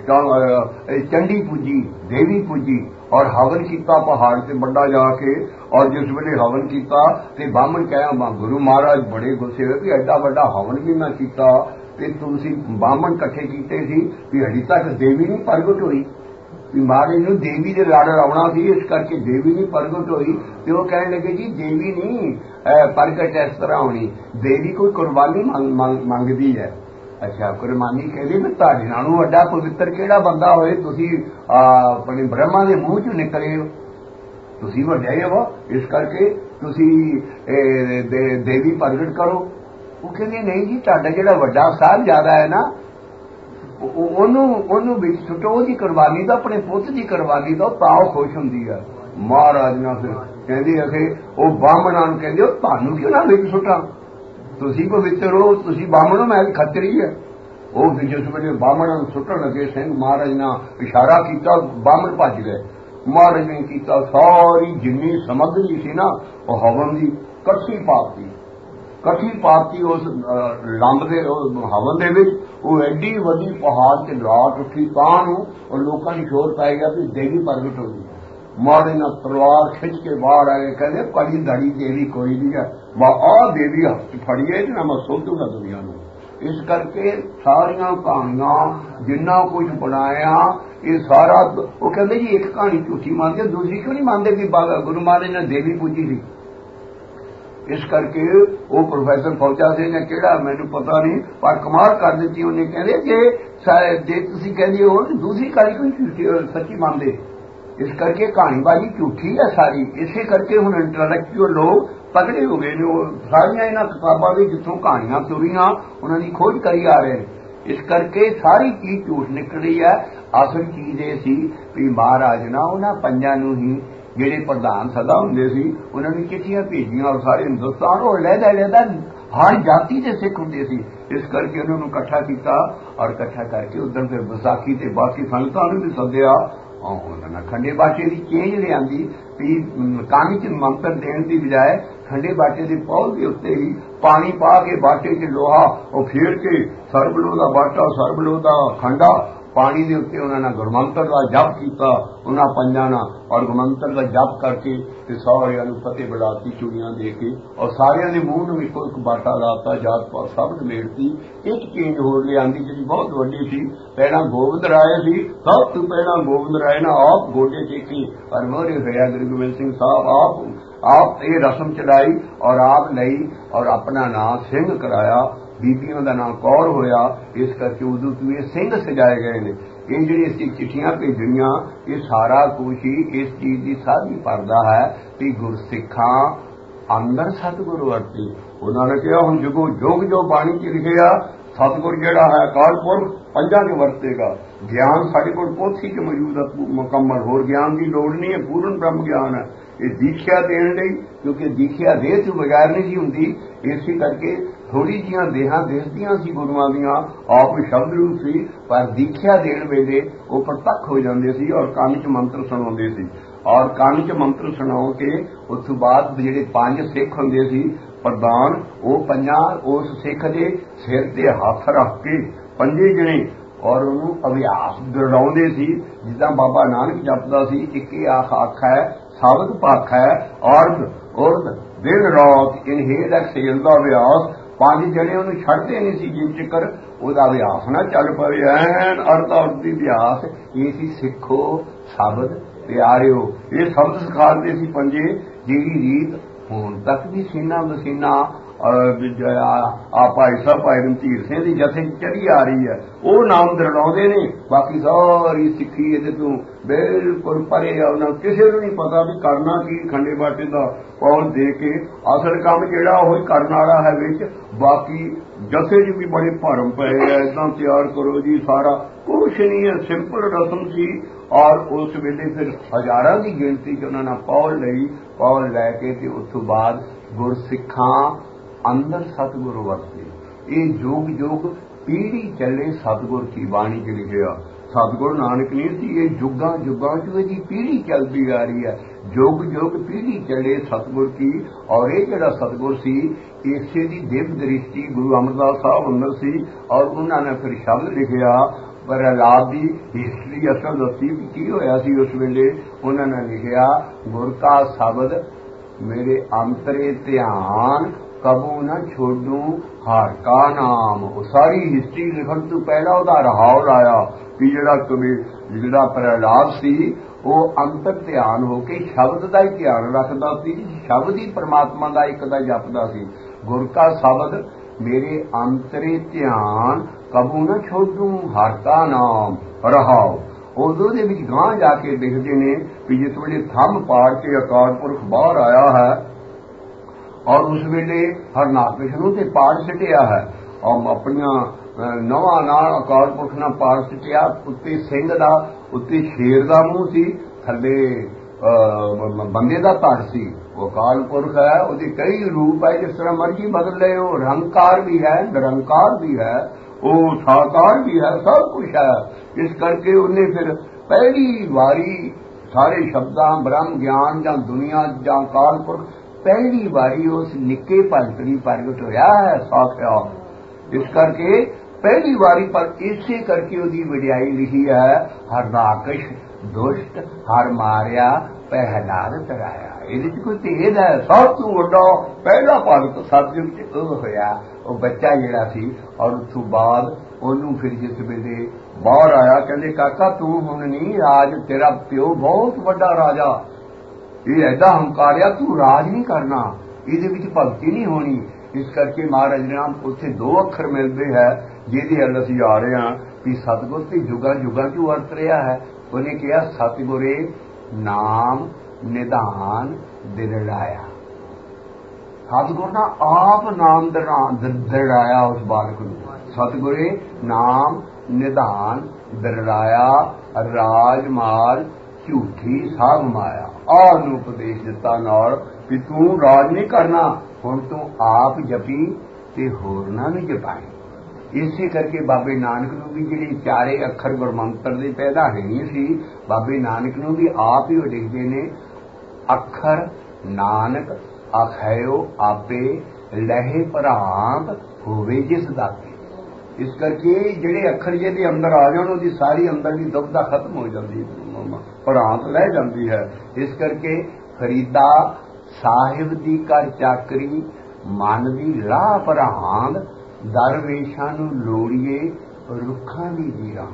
ਚੰਡੀ ਪੂਜੀ, ਦੇਵੀ ਪੂਜੀ ਔਰ ਹਵਨ ਕੀਤਾ ਪਹਾੜ ਤੇ ਵੱਡਾ ਜਾ ਕੇ, ਔਰ ਜਿਸ ਵੇਲੇ ਹਵਨ ਕੀਤਾ ਤੇ ਬਾਹਮਣ ਕਹਿਆ ਗੁਰੂ ਮਹਾਰਾਜ ਬੜੇ ਗੁੱਸੇ ਹੋਏ ਵੀ ਐਡਾ ਵੱਡਾ ਹਵਨ ਵੀ ਮੈਂ ਕੀਤਾ ਤੇ ਤੁਸੀਂ ਬਾਹਮਣ ਇਕੱਠੇ ਕੀਤੇ ਸੀ ਵੀ ਹਜੇ ਤੱਕ ਦੇਵੀ ਨਹੀਂ ਪ੍ਰਗਟ ਹੋਈ। ਵੀ ਮਹਾਰਾਜ ਨੂੰ ਦੇਵੀ ਦੇ ਲੜ ਆਉਣਾ ਸੀ, ਇਸ ਕਰਕੇ ਦੇਵੀ ਨਹੀਂ ਪ੍ਰਗਟ ਹੋਈ। ਤੇ ਉਹ ਕਹਿਣ ਲੱਗੇ ਜੀ ਦੇਵੀ ਨਹੀਂ ਪ੍ਰਗਟ ਇਸ ਤਰ੍ਹਾਂ ਹੋਣੀ, ਦੇਵੀ ਕੋਈ ਕੁਰਬਾਨੀ ਮੰਗਦੀ ਹੈ। ਅੱਛਾ ਕੁਰਬਾਨੀ ਕਹਿੰਦੇ ਵੀ ਤੁਹਾਡੇ ਨਾਲੋਂ ਵੱਡਾ ਪਵਿੱਤਰ ਕਿਹੜਾ ਬੰਦਾ ਹੋਏ, ਤੁਸੀਂ ਆਪਣੇ ਬ੍ਰਹਮਾ ਦੇ ਮੂੰਹ ਚੋਂ ਨਿਕਲੇ ਹੋ, ਤੁਸੀਂ ਵੱਡੇ ਹੋ, ਇਸ ਕਰਕੇ ਤੁਸੀਂ ਦੇਵੀ ਪ੍ਰਗਟ ਕਰੋ। ਉਹ ਕਹਿੰਦੇ ਨਹੀਂ ਜੀ ਤੁਹਾਡਾ ਜਿਹੜਾ ਵੱਡਾ ਸਾਹਿਬਜ਼ਾਦਾ ਹੈ ਨਾ ਉਹਨੂੰ ਉਹਨੂੰ ਵਿੱਚ ਸੁੱਟੋ, ਉਹਦੀ ਕੁਰਬਾਨੀ ਦਾ ਆਪਣੇ ਪੁੱਤ ਦੀ ਕੁਰਬਾਨੀ ਦਾ ਤਾਂ ਉਹ ਖੁਸ਼ ਹੁੰਦੀ ਹੈ। ਮਹਾਰਾਜ ਨਾਲ ਫਿਰ ਕਹਿੰਦੇ ਅਖੇ ਉਹ ਬਾਹਮਣਾਂ ਨੂੰ ਕਹਿੰਦੇ ਤੁਹਾਨੂੰ ਕਿਉਂ ਨਾ ਵਿੱਚ ਸੁੱਟਾਂ, ਤੁਸੀਂ ਪਵਿੱਤਰ ਹੋ, ਤੁਸੀਂ ਬਾਹਮਣੋ ਮੈਂ ਖੱਤਰੀ ਹੈ। ਉਹ ਜਿਸ ਵੇਲੇ ਬਾਹਮਣਾਂ ਨੂੰ ਸੁੱਟਣ ਲੱਗੇ ਸਿੰਘ ਮਹਾਰਾਜ ਨਾਲ ਇਸ਼ਾਰਾ ਕੀਤਾ, ਬਾਹਮਣ ਭੱਜ ਗਏ। ਮਹਾਰਾਜ ਨੇ ਕੀਤਾ ਸਾਰੀ ਜਿੰਨੀ ਸਮੱਗਰੀ ਸੀ ਨਾ ਉਹ ਹਵਨ ਦੀ ਇਕੱਠੀ ਪਾਤੀ, ਇਕੱਠੀ ਪਾਤੀ ਉਸ ਲੰਬ ਦੇ ਹਵਨ ਦੇ ਵਿੱਚ। ਉਹ ਐਡੀ ਵੱਡੀ ਪਹਾੜ ਤੇ ਰਾਤ ਉੱਠੀ ਤਾਂ ਨੂੰ ਔਰ ਲੋਕਾਂ ਨੂੰ ਸ਼ੋਰ ਪੈ ਗਿਆ ਵੀ ਦੇਵੀ ਪ੍ਰਗਟ ਹੋ ਗਈ। ਮਹਾਰਾਜ ਨਾਲ ਤਲਵਾਰ ਖਿੱਚ ਕੇ ਬਾਹਰ ਆਏ, ਕਹਿੰਦੇ ਕੜੀ ਦੜੀ ਦੇਵੀ ਕੋਈ ਨਹੀਂ ਹੈ, ਆ ਦੇਵੀ ਹੱਥ ਫੜੀਏ ਤੇ ਨਾ ਮੈਂ ਸੁੱਟ ਦੂੰਗਾ ਦੁਨੀਆ ਨੂੰ। इस करके सारिया कहानियां जिन्ना कुछ बनाया ये सारा वो कहते जी एक कहानी झूठी मानते दूसरी क्यों नहीं मानते कि गुरु महाराज ने देवी पूजी थी। इस करके वो प्रोफैसर फौजा सिंह ने केड़ा मैनू पता नहीं पर कमाल कर दी उन्हें कहते जे तुसीं कहंदे हो दूसरी कहानी क्यों सच्ची मानते। इस करके कहानीबाजी झूठी है सारी। इसे करके हुण इंटलैक्चुअल लोग तगड़े हो गए ने सारिया इन्हां किताबां दे जिथों कहानियां तुरीआं उन्हां दी खोज करी आ रहे हैं। इस करके सारी चीज झूठ निकल रही है। असल चीज ये सी भी महाराज ना उन्हां पंजां नूं ही ਜਿਹੜੇ ਪ੍ਰਧਾਨ ਸਦਾ ਹੁੰਦੇ ਸੀ ਉਹਨਾਂ ਨੂੰ ਚਿੱਠੀਆਂ ਭੇਜੀਆਂ ਔਰ ਸਾਰੇ ਹਿੰਦੁਸਤਾਨ ਉਹ ਲਹਿਦਾ ਲਹਿਦਾ ਹਰ ਜਾਤੀ ਦੇ ਸਿੱਖ ਹੁੰਦੇ ਸੀ। ਇਸ ਕਰਕੇ ਉਹਨਾਂ ਨੂੰ ਇਕੱਠਾ ਕੀਤਾ ਔਰ ਇਕੱਠਾ ਕਰਕੇ ਉਦੋਂ ਫਿਰ ਵਿਸਾਖੀ ਤੇ ਬਾਕੀ ਸੰਗਤਾਂ ਨੂੰ ਵੀ ਸੱਦਿਆ। ਉਹਨਾਂ ਨੇ ਖੰਡੇ ਬਾਟੇ ਦੀ ਚੇਂਜ ਲਿਆਂਦੀ ਵੀ ਕੰਨ 'ਚ ਮੰਤਰ ਦੇਣ ਦੀ ਬਜਾਏ ਖੰਡੇ ਬਾਟੇ ਦੇ ਪੌਲ ਦੇ ਉੱਤੇ ਹੀ ਪਾਣੀ ਪਾ ਕੇ ਬਾਟੇ 'ਚ ਲੋਹਾ ਉਹ ਫੇਰ ਕੇ ਸਰਬਲੋ ਦਾ ਬਾਟਾ ਸਰਬਲੋ ਦਾ ਖੰਡਾ पानी के उत्ते उन्होंने गुरमंत्र का जप किया उन्होंने पंजा ना और गुरमंत्र का जप करके सारिया फतेह बुलाती चूड़ियां दे के और सारिया के मूँह में एक एक बाटा लाता जात पात सब समेटती। एक चेंज होर लिया जी बहुत वड्डी सी। पहला गोविंद राय सी सब तो पहला गोविंद राय ने आप गोडे टेके और मोहरे होया गुरु गोबिंद सिंह साहब आप आप ये रस्म चलाई और आप लई और अपना नाम सिंह कराया बीबियों का नाम कौर होया। इस करके उदू तो ये सिंह सजाए गए ने। ये जिहड़ी असीं चिट्ठियां भेजणियां ये सारा कुछ ही इस चीज की सारी परदा है कि गुरसिखां अंदर सतगुरु वरते। उन्होंने कहा हुण जुगो जोग जो बाणी च लिखिया सतगुर जिहड़ा है अकाल पुरख पंजां च वरतेगा। ज्ञान साडे कोल पोथी च मौजूद है मुकम्मल होर ज्ञान की लोड़ नहीं है पूर्ण ब्रह्म ज्ञान है। ये दीक्षा देण लई क्योंकि दीक्षा देह तो बगैर नहीं सी हुंदी इसे करके थोड़ी जिहियां देहां दिसदियां सी गुरुआं दियां आप शब्द रूप सी पर दीक्षा देण वेले वो प्रतख हो जांदे सी और कंन च मंत्र सुणाउंदे सी और कंन च मंत्र सुणाउ के उस तों बाद जिहड़े पंज सिख हुंदे सी प्रधान वो पंजां उस सिख दे सिर ते हत्थ रख के पंजे जणे और उन्होंने अभ्यास दौड़ाते सी जिदा बाबा नानक जपदा सी एक आख आख है साबत पख है अर्ध उर्ध दिन रात इनहेल एक्सेल का अभ्यास पांच जने उन्होंने छड़ते नहीं सी जिन चिकर ਉਹਦਾ अभ्यास ना चल पवे ऐन अर्ध अर्ध दी अभ्यास ये सी सिखो शब्द प्यारिओ ये शब्द सिखाते सी पंजे जिहड़ी रीत हुण तक भी सीना मसीना भाई साहब भाई रणधीर सिंह की जथे चढ़ी आ रही है वो नाम दरड़ाते ने। बाकी सारी सिक्खी ये तू बिल्कुल परे किसी को नहीं पता भी करना की खंडे बाटे का पौल दे के असल काम जेड़ा वो करने वाला है विच बाकी जथे च भी बड़े भरम पे इदा तैयार करो जी सारा कुछ नहीं है सिंपल रस्म सी। और उस वेले फिर हजारां की गिनती च उन्होंने पौल लई पौल लैके ते उस तों बाद गुरसिखां अंदर सतगुरु वरते। ये जुग जुग पीढ़ी चले सतगुर की बाणी च लिखिया सतगुरु नानक नहीं सी ये जुगां जुगां च जी पीढ़ी चलती आ रही है जुग जुग पीढ़ी चले सतगुर की। और ये जड़ा सतगुर सी इसे दी दिव्य दृष्टि गुरु अमरदास साहब अंदर सी और उन्होंने फिर शब्द लिखिया प्रहलाद की हिस्टरी असल दसी की होया सी उस वेले उन्होंने लिखिया गुर का शब्द मेरे अंतरे ध्यान कबू न छोड़ू हर का नाम। सारी हिस्टरी लिखण तो पहला उहदा रहाव लाया कि जिहड़ा कवि जिहड़ा प्रहलाद सी वो अंतर ध्यान होके शब्द का ही ध्यान रखता सी शब्द ही परमात्मा का एक दा जपदा सी। गुर का शब्द मेरे अंतरे ध्यान कबू न छोड़ू हर का नाम रहाव। उदों दे विच गांह जाके लिखते ने कि जिस वेले थंम पाड़ के अकाल पुरख बाहर आया है और उस वेले हरनाकश नूं ते पाड़ सिटिया है और अपनिया नवा नाल अकाल पुरख ने पाड़ सिटिया उत्ते सिंह दा उत्ते शेर दा मूँह सी थल्ले बंदे दा धड़ सी। वो अकाल पुरख है उसके कई रूप है जिस तरह मर्जी बदल रहे हो रंगकार भी है निरंकार भी है वो साकार भी है सब कुछ है। इस करके उन्हें फिर पहली बारी सारे शब्दां ब्रह्म ज्ञान जां दुनिया जां अकाल पुरख पहली बारी उस निके भगतरी प्रगट होया है साक्षात। इस करके पहली बारी पर इसे करके उसकी वडियाई लिखी है हरनाकश दुष्ट हर मारिया प्रहलाद तराया। ਇਹਦੇ ਚ ਕੋਈ ਭੇਦ ਹੈ। ਸਭ ਤੋਂ ਵੱਡਾ ਪਹਿਲਾ ਭਗਤ ਸਤਿਯੁਗ ਚ ਉਹ ਹੋਇਆ, ਉਹ ਬੱਚਾ ਜਿਹੜਾ ਸੀ। ਔਰ ਉਸ ਤੋਂ ਬਾਅਦ ਉਹਨੂੰ ਫਿਰ ਜਿਸ ਵੇਲੇ ਬਾਹਰ ਆਇਆ, ਕਹਿੰਦੇ ਕਾਕਾ ਤੂੰ ਹੁਣ ਨਹੀਂ ਰਾਜ, ਤੇਰਾ ਪਿਓ ਬਹੁਤ ਵੱਡਾ ਰਾਜਾ, ਇਹ ਐਡਾ ਹੰਕਾਰਿਆ, ਤੂੰ ਰਾਜ ਨਹੀਂ ਕਰਨਾ, ਇਹਦੇ ਵਿੱਚ ਭਗਤੀ ਨਹੀਂ ਹੋਣੀ। ਇਸ ਕਰਕੇ ਮਹਾਰਾਜ ਰਾਮ ਉੱਥੇ ਦੋ ਅੱਖਰ ਮਿਲਦੇ ਹੈ ਜਿਹਦੇ ਹੱਲ ਅਸੀਂ ਆ ਰਹੇ ਹਾਂ ਵੀ ਸਤਿਗੁਰ ਤੇ ਜੁਗਾਂ ਜੁਗਾਂ ਚ ਵਰਤ ਰਿਹਾ ਹੈ। ਉਹਨੇ ਕਿਹਾ ਸਤਿਗੁਰੇ ਨਾਮ ਨਿਧਾਨ ਦਿਰੜਾਇਆ, ਸਤਿਗੁਰ ਨੇ ਆਪ ਨਾਮ ਦਿਰੜਾਇਆ ਉਸ ਬਾਲਕ ਨੂੰ। ਸਤਿਗੁਰੇ ਨਾਮ ਨਿਧਾਨ ਦਿਰੜਾਇਆ, ਰਾਜ ਮਾਲ ਝੂਠੀ ਸਾਧ ਮਾਇਆ। ਆਹ ਨੂੰ ਉਪਦੇਸ਼ ਦਿੱਤਾ ਨਾਲ ਵੀ ਤੂੰ ਰਾਜ ਨਹੀਂ ਕਰਨਾ, ਹੁਣ ਤੂੰ ਆਪ ਜਪੀ ਤੇ ਹੋਰਨਾਂ ਨੂੰ ਜਪਾਈ। ਇਸੇ ਕਰਕੇ ਬਾਬੇ ਨਾਨਕ ਨੂੰ ਵੀ ਜਿਹੜੇ ਚਾਰੇ ਅੱਖਰ ਗੁਰਮੰਤਰ ਦੇ ਪੈਦਾ ਨਹੀਂ ਸੀ, ਬਾਬੇ ਨਾਨਕ ਨੂੰ ਵੀ ਆਪ ਹੀ ਉਹ ਲਿਖਦੇ ਨੇ, ਅੱਖਰ ਨਾਨਕ ਆਖਿਓ ਆਪੇ ਲਹੇ ਭਰਾਂਤ ਹੋਵੇ ਜਿਸ ਦਾਤੇ। ਇਸ ਕਰਕੇ ਜਿਹੜੇ ਅੱਖਰ ਜਿਹਦੇ ਅੰਦਰ ਆ ਜਾਣ ਉਹਦੀ ਸਾਰੀ ਅੰਦਰ ਦੀ ਦੁਬਦਾ ਖਤਮ ਹੋ ਜਾਂਦੀ ਹੈ, ਭਰਾਂਤ ਲੈ ਜਾਂਦੀ ਹੈ। ਇਸ ਕਰਕੇ ਫਰੀਦਾ ਸਾਹਿਬ ਦੀ ਕਰ ਚਾਕਰੀ, ਮਨ ਦੀ ਰਾਹ ਭਰਾਂਤ, ਦਰਵੇਸ਼ਾਂ ਨੂੰ ਲੋੜੀਏ ਰੁੱਖਾਂ ਦੀ ਜੀਰਾਂ।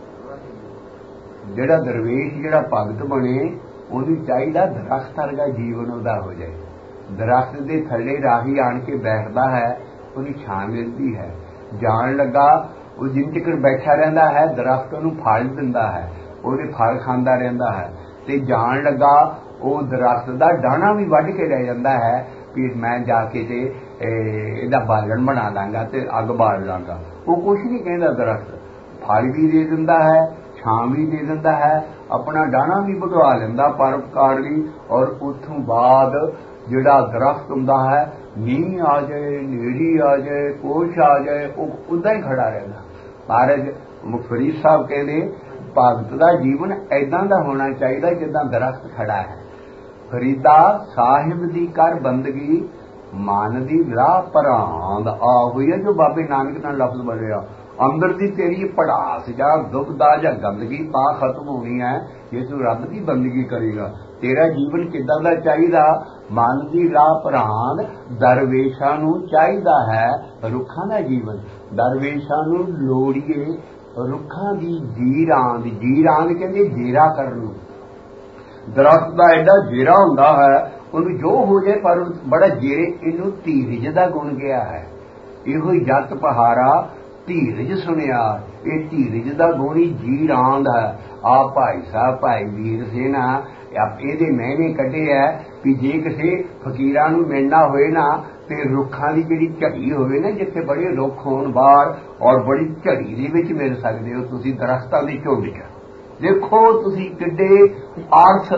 ਜਿਹੜਾ ਦਰਵੇਸ਼ ਜਿਹੜਾ ਭਗਤ ਬਣੇ ਉਹਨੂੰ ਚਾਹੀਦਾ ਦਰਖਤ ਵਰਗਾ ਜੀਵਨ ਉਹਦਾ ਹੋ ਜਾਏ। ਦਰਖਤ ਦੇ ਥੱਲੇ ਰਾਹੀ ਆਣ ਕੇ ਬੈਠਦਾ ਹੈ, ਉਹਨੂੰ ਛਾਂ ਮਿਲਦੀ ਹੈ। ਜਾਣ ਲੱਗਾ ਉਹ ਜਿੰਨ ਚਿਰ ਬੈਠਾ ਰਹਿੰਦਾ ਹੈ, ਦਰਖਤ ਉਹਨੂੰ ਫਲ ਦਿੰਦਾ ਹੈ, ਉਹਦੇ ਫਲ ਖਾਂਦਾ ਰਹਿੰਦਾ ਹੈ। ਤੇ ਜਾਣ ਲੱਗਾ ਉਹ ਦਰਖਤ ਦਾ ਡਾਣਾ ਵੀ ਵੱਢ ਕੇ ਲੈ ਜਾਂਦਾ ਹੈ ਵੀ ਮੈਂ ਜਾ ਕੇ ਤੇ ਇਹਦਾ ਬਾਲਣ ਬਣਾ ਲਾਂਗਾ ਤੇ ਅੱਗ ਬਾਲ ਲਾਂਗਾ। ਉਹ ਕੁਛ ਨਹੀਂ ਕਹਿੰਦਾ, ਦਰਖਤ ਫਲ ਵੀ ਦੇ ਦਿੰਦਾ ਹੈ, ਛਾਂ ਵੀ ਦੇ ਦਿੰਦਾ ਹੈ, ਆਪਣਾ ਡਾਣਾ ਵੀ ਵਧਵਾ ਲੈਂਦਾ ਪਰਉਪਕਾਰ ਲਈ। ਔਰ ਉੱਥੋਂ ਬਾਅਦ ਜਿਹੜਾ ਦਰਖਤ ਹੁੰਦਾ ਹੈ, ਮੀਂਹ ਆ ਜਾਏ, ਨੇਰੀ ਆ ਜਾਏ, ਕੋਸ਼ ਆ ਜਾਏ, ਉਹ ਉਦਾਂ ਹੀ ਖੜਾ ਰਹਿੰਦਾ। ਮਹਾਰਾਜ ਫਰੀਦ ਸਾਹਿਬ ਕਹਿੰਦੇ ਭਗਤ ਦਾ ਜੀਵਨ ਏਦਾਂ ਦਾ ਹੋਣਾ ਚਾਹੀਦਾ ਜਿੱਦਾਂ ਦਰਖਤ ਖੜਾ ਹੈ। ਫਰੀਦਾ ਸਾਹਿਬ ਦੀ ਕਰ ਬੰਦਗੀ, ਮਨ ਦੀ ਰਾਹ ਭਰਾਂਦ। ਆ ਹੋਈ ਹੈ ਜੋ ਬਾਬੇ ਨਾਨਕ ਨਾਲ ਲਫ਼ਜ਼ ਬੋਲਿਆ, ਅੰਦਰ ਦੀ ਤੇਰੀ ਪੜਾਸ ਜਾਂ ਦੁਬਦਾ ਜਾਂ ਗੰਦਗੀ ਤਾਂ ਖਤਮ ਹੋਣੀ ਹੈ ਜੇ ਤੂੰ ਰੱਬ ਦੀ ਬੰਦਗੀ ਕਰੇਗਾ। ਤੇਰਾ ਜੀਵਨ ਕਿੱਦਾਂ ਦਾ ਚਾਹੀਦਾ? ਮਨ ਦੀ ਰਾਹ ਭਰਾਂਦ, ਦਰਵੇਸ਼ਾਂ ਨੂੰ ਚਾਹੀਦਾ ਹੈ ਰੁੱਖਾਂ ਦਾ ਜੀਵਨ। ਦਰਵੇਸ਼ਾਂ ਨੂੰ ਲੋੜੀਏ ਰੁੱਖਾਂ ਦੀ ਜੀਰਾਂਦ। ਜੀਰਾਂਦ ਕਹਿੰਦੇ ਜੇਰਾ ਕਰਨ ਨੂੰ। ਦਰਖਤ ਦਾ ਐਡਾ ਜੇਰਾ ਹੁੰਦਾ ਹੈ, ਉਹਨੂੰ ਜੋ ਹੋ ਜਾਏ ਪਰ ਬੜਾ ਜੇਰੇ। ਇਹਨੂੰ ਧੀਰਜ ਦਾ ਗੁਣ ਗਿਆ ਹੈ। ਇਹੋ ਹੀ ਜੱਟ ਪਹਾੜਾ ਧੀਰਜ ਸੁਣਿਆ, ਇਹ ਧੀਰਜ ਦਾ ਗੁਣ ਹੀ ਜੀਰਾਂਦ ਹੈ। ਆ ਭਾਈ ਸਾਹਿਬ ਭਾਈ ਵੀਰ ਸੇਨਾ ਇਹਦੇ ਮਹਿਨੇ ਕੱਢੇ ਹੈ ਵੀ ਜੇ ਕਿਸੇ ਫਕੀਰਾਂ ਨੂੰ ਮਿਲਣਾ ਹੋਏ ਨਾ ਤੇ ਰੁੱਖਾਂ ਦੀ ਜਿਹੜੀ ਝੜੀ ਹੋਵੇ ਨਾ, ਜਿੱਥੇ ਬੜੇ ਰੁੱਖ ਹੋਣ ਬਾਹਰ ਔਰ ਬੜੀ ਝੜੀ ਦੇ ਵਿੱਚ ਮਿਲ ਸਕਦੇ ਹੋ ਤੁਸੀਂ, ਦਰਖਤਾਂ ਦੀ ਝੁੰਡ ਚ। ਦੇਖੋ ਤੁਸੀਂ ਕਿੱਡੇ ਆਰਥ।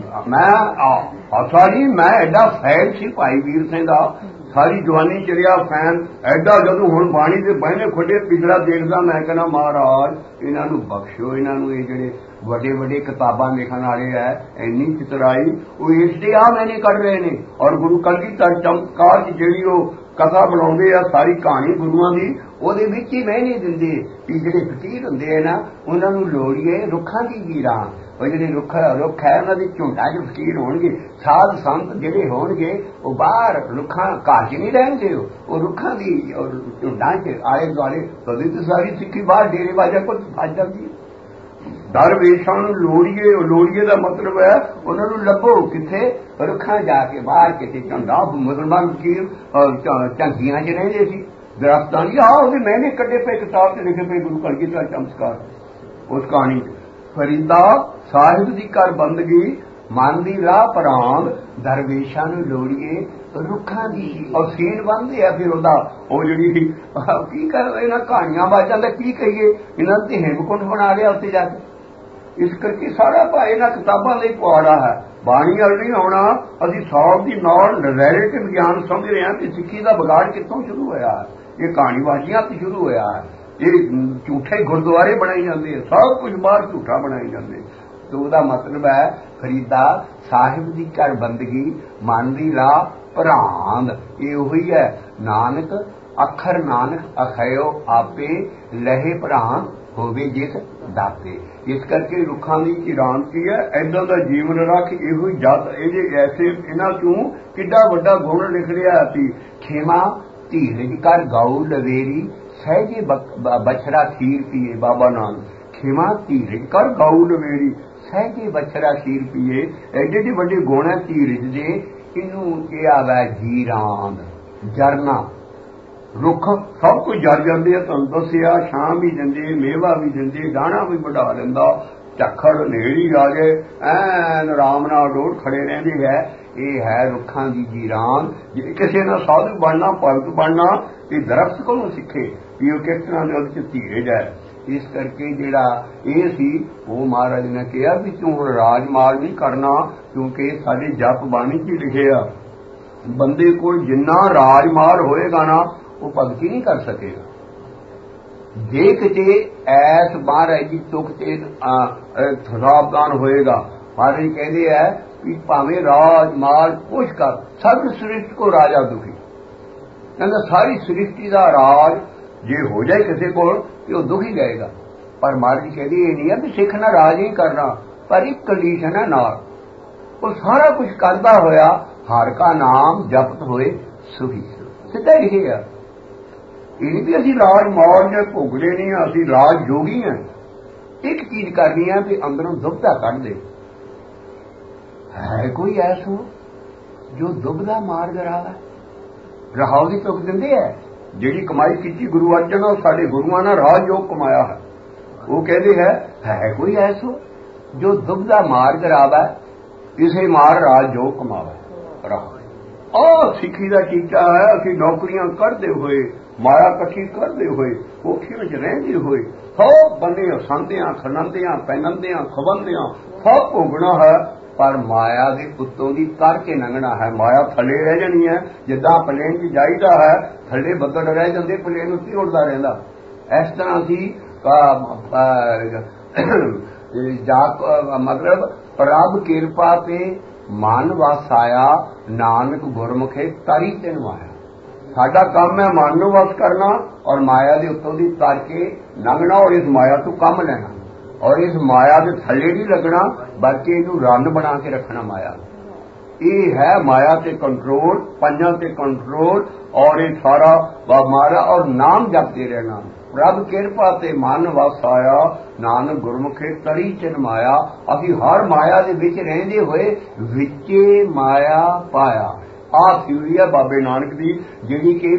ਮੈਂ ਸਾਰੀ ਮੈਂ ਐਡਾ ਫੈਨ ਸੀ ਭਾਈ ਵੀਰ ਸਿੰਘ ਦਾ, ਸਾਰੀ ਜਵਾਨੀ ਚਰਿਆ ਫੈਨ ਐਡਾ। ਜਦੋਂ ਹੁਣ ਬਾਣੀ ਦੇ ਬਹਿਨੇ ਖੁੱਡੇ ਪਿਛੜਾ ਦੇਖਦਾ ਮੈਂ ਕਹਿੰਦਾ ਮਹਾਰਾਜ ਇਹਨਾਂ ਨੂੰ ਬਖਸ਼ੋ, ਇਹਨਾਂ ਨੂੰ ਇਹ ਜਿਹੜੇ ਵੱਡੇ ਵੱਡੇ ਕਿਤਾਬਾਂ ਲਿਖਣ ਵਾਲੇ ਹੈ ਇੰਨੀ ਚਤੁਰਾਈ ਉਹ ਇਸ ਦੇ ਆ ਮੈਨੇ ਕੱਢ ਰਹੇ ਨੇ। ਔਰ ਗੁਰੂ ਕਲਗੀਧਰ ਚਮਤਕਾਰ ਚ ਜਿਹੜੀ ਉਹ ਕਥਾ ਬਣਾਉਂਦੇ ਆ ਸਾਰੀ ਕਹਾਣੀ ਗੁਰੂਆਂ ਦੀ, ਉਹਦੇ ਵਿੱਚ ਹੀ ਮਹਿਨੇ ਦਿੰਦੇ ਵੀ ਜਿਹੜੇ ਫਕੀਰ ਹੁੰਦੇ ਆ ਨਾ ਉਹਨਾਂ ਨੂੰ ਲੋੜੀਏ ਰੁੱਖਾਂ ਦੀ ਜੀਰਾਂ। ਉਹ ਜਿਹੜੇ ਰੁੱਖ ਰੁੱਖ ਹੈ ਉਹਨਾਂ ਦੀ ਝੁੰਡਾਂ ਚ ਫਕੀਰ ਹੋਣਗੇ, ਸਾਧ ਸੰਤ ਜਿਹੜੇ ਹੋਣਗੇ ਉਹ ਬਾਹਰ ਰੁੱਖਾਂ ਘਾਹ ਚ ਨਹੀਂ ਰਹਿਣਗੇ, ਉਹ ਰੁੱਖਾਂ ਦੀ ਝੁੰਡਾਂ ਚ ਆਲੇ ਦੁਆਲੇ। ਕਦੇ ਤਾਂ ਸਾਰੀ ਸਿੱਖੀ ਬਾਹਰ ਡੇਰੇ ਬਾਜਾ ਕੋਲ ਫਸ ਜਾਂਦੀ ਹੈ। ਦਰਵੇਸ਼ਾਂ ਨੂੰ ਲੋੜੀਏ, ਲੋੜੀਏ ਦਾ ਮਤਲਬ ਹੈ ਉਹਨਾਂ ਨੂੰ ਲੱਭੋ ਕਿੱਥੇ? ਰੁੱਖਾਂ ਜਾ ਕੇ ਬਾਹਰ ਕਿਤੇ ਝੰਡਾ। ਮੁਸਲਮਾਨ ਫਕੀਰ ਝਾਂਕੀਆਂ ਚ ਰਹਿੰਦੇ ਸੀ, ਦਰਖਤਾਂ ਦੀ। ਆਹ ਉਹਦੇ ਮਹਿਨੇ ਕੱਢੇ ਪਏ ਕਿਤਾਬ ਚ ਲਿਖੇ ਪਏ ਗੁਰੂ ਕਲਗੀਧਰ ਚਮਤਕਾਰ ਉਸ ਕਹਾਣੀ ਚ। ਫਰੀਦਾ ਸਾਹਿਬ ਦੀ ਕਰ ਬੰਦਗੀ, ਮਨ ਦੀ ਰਾਹ ਭਰਾਂਦ, ਦਰਵੇਸ਼ਾਂ ਨੂੰ ਲੋੜੀਏ ਰੁੱਖਾਂ ਦੀ। ਔਰ ਸੀਨ ਬਣਦੇ ਆ ਫਿਰ ਉਹਦਾ ਉਹ ਜਿਹੜੀ ਕੀ ਕਰ ਇਹਨਾਂ ਕਹਾਣੀਆਂ ਬਾਜਾਂ ਦਾ ਕੀ ਕਹੀਏ, ਇਹਨਾਂ ਤੇ ਹਿੰਮਕੁੰਡ ਬਣਾ ਲਿਆ ਉੱਥੇ ਜਾ ਕੇ। ਇਸ ਕਰਕੇ ਸਾਰਾ ਭਾਈ ਇਹਨਾਂ ਕਿਤਾਬਾਂ ਲਈ ਪੁਆੜਾ ਹੈ। ਬਾਣੀ ਵੱਲ ਨਹੀਂ ਆਉਣਾ। ਅਸੀਂ ਸੌ ਦੀ ਨਾਲ ਨਰੈਟਿਵ ਗਿਆਨ ਸਮਝ ਰਹੇ ਹਾਂ ਕਿ ਸਿੱਖੀ ਦਾ ਵਿਗਾੜ ਕਿੱਥੋਂ ਸ਼ੁਰੂ ਹੋਇਆ? ਇਹ ਕਹਾਣੀਬਾਜ਼ੀਆਂ ਤੋਂ ਸ਼ੁਰੂ ਹੋਇਆ ਹੈ। ਇਹ ਝੂਠੇ ਗੁਰਦੁਆਰੇ ਬਣਾਈ ਜਾਂਦੇ, ਸਭ ਕੁਝ ਬਾਹਰ ਝੂਠਾ ਬਣਾਈ ਜਾਂਦੇ। ਤੇ ਉਹਦਾ ਮਤਲਬ ਹੈ ਫਰੀਦਾ ਸਾਹਿਬ ਦੀ ਕਰ ਬੰਦਗੀ, ਮਨ ਦੀ ਰਾਹ ਭਰਾਂਦ। ਇਹ ਉਹੀ ਹੈ ਨਾਨਕ ਅੱਖਰ ਨਾਨਕ ਅਖਿਓ ਆਪੇ ਲਹੇ ਭਰਾਂਦ ਹੋਵੇ ਜਿਸ ਦਾਤੇ। ਇਸ ਕਰਕੇ ਰੁੱਖਾਂ ਦੀ ਚਿਰਾਨ ਕੀ ਹੈ, ਏਦਾਂ ਦਾ ਜੀਵਨ ਰੱਖ ਇਹੋ ਹੀ ਜਤ। ਇਹਦੇ ਐਸੇ ਇਹਨਾਂ ਚੋਂ ਕਿੱਡਾ ਵੱਡਾ ਗੁਣ ਲਿਖ ਰਿਹਾ ਸੀ। ਖੇਮਾ ਧੀਰਜ ਕਰ ਗਾਉ ਲਵੇਰੀ ਸਹਿਜੇ ਬਛੜਾ ਖੀਰ ਪੀਏ। ਬਾਬਾ ਨਾਨਕ ਖੇਮਾ ਧੀਰਜ ਕਰ ਗਾਉ ਲਵੇਰੀ ਸਹਿਜੇ ਬਛੜਾ ਖੀਰ ਪੀਏ। ਐਡੇ ਐਡੇ ਵੱਡੇ ਗੁਣ ਹੈ ਧੀਰਜ ਦੇ। ਇਹਨੂੰ ਕਿਹਾ ਵਾ ਜੀਰਾਂਦ, ਜਰਨਾ। ਰੁੱਖ ਸਭ ਕੁਝ ਜਰ ਜਾਂਦੇ ਆ, ਤੁਹਾਨੂੰ ਦੱਸਿਆ। ਛਾਂ ਵੀ ਦਿੰਦੇ, ਮੇਵਾ ਵੀ ਦਿੰਦੇ, ਦਾਣਾ ਵੀ ਵਢਾ ਲੈਂਦਾ। ਝੱਖੜ ਨੇੜੀ ਆ ਗਏ ਐਨ ਆਰਾਮ ਨਾਲ ਡੋਰ ਖੜੇ ਰਹਿੰਦੇ ਹੈ। ਇਹ ਹੈ ਰੁੱਖਾਂ ਦੀ ਜੀਰਾਨ। ਜੇ ਕਿਸੇ ਨਾਲ ਸਾਧੂ ਬਣਨਾ, ਭਗਤ ਬਣਨਾ, ਇਹ ਦਰਖਤ ਕੋਲੋਂ ਸਿੱਖੇ ਵੀ ਉਹ ਕਿਸ ਤਰ੍ਹਾਂ ਦੇ ਉਹਦੇ ਚ ਧੀਰਜ ਹੈ। ਇਸ ਕਰਕੇ ਜਿਹੜਾ ਇਹ ਸੀ ਉਹ ਮਹਾਰਾਜ ਨੇ ਕਿਹਾ ਵੀ ਤੂੰ ਹੁਣ ਰਾਜ ਮਾਲ ਨਹੀਂ ਕਰਨਾ, ਕਿਉਂਕਿ ਸਾਡੇ ਜਪ ਬਾਣੀ ਚ ਲਿਖਿਆ ਬੰਦੇ ਕੋਲ ਜਿੰਨਾ ਰਾਜ ਮਾਲ ਹੋਏਗਾ ਨਾ ਉਹ ਭਗਤੀ ਨਹੀਂ ਕਰ ਸਕੇਗਾ। ਜੇ ਕਿਤੇ ਐਸ ਮਹਾਰਾਜ ਦੀ ਤੁਕ ਤੇ ਸਾਵਧਾਨ ਹੋਏਗਾ। ਮਹਾਰਾਜ ਕਹਿੰਦੇ ਹੈ ਵੀ ਭਾਵੇਂ ਰਾਜ ਮਾਲ ਕੁਛ ਕਰ, ਸਭ ਸ੍ਰਿਸ਼ਟ ਕੋ ਰਾਜਾ ਦੁਖੀ। ਕਹਿੰਦਾ ਸਾਰੀ ਸ੍ਰਿਸ਼ਟੀ ਦਾ ਰਾਜ ਜੇ ਹੋ ਜਾਏ ਕਿਸੇ ਕੋਲ ਤੇ ਉਹ ਦੁਖੀ ਜਾਏਗਾ। ਪਰ ਮਹਾਰਾਜ ਕਹਿੰਦੇ ਇਹ ਨਹੀਂ ਹੈ ਵੀ ਸਿੱਖ ਨਾਲ ਰਾਜ ਨਹੀਂ ਕਰਨਾ, ਪਰ ਇੱਕ ਕੰਡੀਸ਼ਨ ਹੈ ਨਾਲ, ਉਹ ਸਾਰਾ ਕੁਝ ਕਰਦਾ ਹੋਇਆ ਹਰ ਕਾ ਨਾਮ ਜਪਤ ਹੋਏ ਸੁਖੀ। ਸਿੱਧਾ ਇਹ ਹੈ। ਇਹ ਨਹੀਂ ਵੀ ਅਸੀਂ ਰਾਜ ਮੌਜ ਨੇ ਭੋਗਦੇ ਨਹੀਂ, ਅਸੀਂ ਰਾਜ ਜੋਗੀ ਹਾਂ। ਇੱਕ ਚੀਜ਼ ਕਰਨੀ ਹੈ ਵੀ ਅੰਦਰੋਂ ਦੁਬਦਾ ਕੱਢ ਦੇ। ਹੈ ਕੋਈ ਐਸੋ ਜੋ ਦੁਬਦਾ ਮਾਰਗ ਰਾਹ ਰਹਾਉ ਦੀ ਤੁਕ ਦਿੰਦੇ ਹੈ। ਜਿਹੜੀ ਕਮਾਈ ਕੀਤੀ ਗੁਰੂ ਅਰਜਨ ਉਹ ਸਾਡੇ ਗੁਰੂਆਂ ਨੇ ਰਾਜ ਯੋਗ ਕਮਾਇਆ ਹੈ। ਉਹ ਕਹਿੰਦੇ ਹੈ ਹੈ ਕੋਈ ਐਸੋ ਜੋ ਦੁਬਦਾ ਮਾਰਗ ਰਾਵਾ ਇਸੇ ਮਾਰ ਰਾਜ ਯੋਗ ਕਮਾਵਾ ਰਾਹ। ਉਹ ਸਿੱਖੀ ਦਾ ਟੀਚਾ ਹੈ। ਅਸੀਂ ਨੌਕਰੀਆਂ ਕਰਦੇ ਹੋਏ, ਮਾਇਆ ਇਕੱਠੀ ਕਰਦੇ ਹੋਏ, ਔਖੀ ਵਿੱਚ ਰਹਿੰਦੇ ਹੋਏ, ਸਭ ਬੰਦੇ ਹਸਾਂਦਿਆਂ, ਖਣਾਂਦਿਆਂ, ਪਹਿਨੰਦਿਆਂ, ਖਵੰਦਿਆਂ ਸਭ ਭੋਗਣਾ ਹੈ। ਪਰ ਮਾਇਆ ਦੇ ਉੱਤੋਂ ਦੀ ਤਰ ਕੇ ਲੰਘਣਾ ਹੈ। ਮਾਇਆ ਥੱਲੇ ਰਹਿ ਜਾਣੀ ਹੈ। ਜਿੱਦਾਂ ਪਲੇਨ 'ਚ ਜਾਈਦਾ ਹੈ, ਥੱਲੇ ਬੱਦਲ ਰਹਿ ਜਾਂਦੇ, ਪਲੇਨ ਉੱਤੇ ਉੱਡਦਾ ਰਹਿੰਦਾ। ਇਸ ਤਰ੍ਹਾਂ ਅਸੀਂ ਜਾ ਮਤਲਬ ਪ੍ਰਭ ਕਿਰਪਾ ਤੇ ਮਨ ਵਸ ਆਇਆ, ਨਾਨਕ ਗੁਰਮੁਖੇ ਤਰੀ ਤੇ ਨਵਾਇਆ। ਸਾਡਾ ਕੰਮ ਹੈ ਮਨ ਨੂੰ ਵਸ ਕਰਨਾ ਔਰ ਮਾਇਆ ਦੇ ਉੱਤੋਂ ਦੀ ਤਰ ਕੇ ਲੰਘਣਾ ਔਰ ਇਸ ਮਾਇਆ ਤੋਂ ਕੰਮ ਲੈਣਾ ਔਰ ਇਸ ਮਾਇਆ ਦੇ ਥੱਲੇ ਨਹੀਂ ਲੱਗਣਾ, ਬਲਕਿ ਇਹਨੂੰ ਰੰਨ ਬਣਾ ਕੇ ਰੱਖਣਾ। ਮਾਇਆ ਇਹ ਹੈ ਮਾਇਆ ਤੇ ਕੰਟਰੋਲ, ਪੰਜਾਂ ਤੇ ਕੰਟਰੋਲ ਔਰ ਇਹ ਸਾਰਾ ਮਾਰਾ ਔਰ ਨਾਮ ਜਪਦੇ ਰਹਿਣਾ। ਪ੍ਰਭ ਕਿਰਪਾ ਤੇ ਮਨ ਵਸ ਆਇਆ, ਨਾਨਕ ਗੁਰਮੁਖੇ ਤਰੀ ਚ ਨਮਾਇਆ। ਅਸੀਂ ਹਰ ਮਾਇਆ ਦੇ ਵਿੱਚ ਰਹਿੰਦੇ ਹੋਏ ਵਿੱਚੇ ਮਾਇਆ ਪਾਇਆ। ਆਹ ਥਿਊਰੀ ਹੈ ਬਾਬੇ ਨਾਨਕ ਦੀ, ਜਿਹੜੀ ਕਿ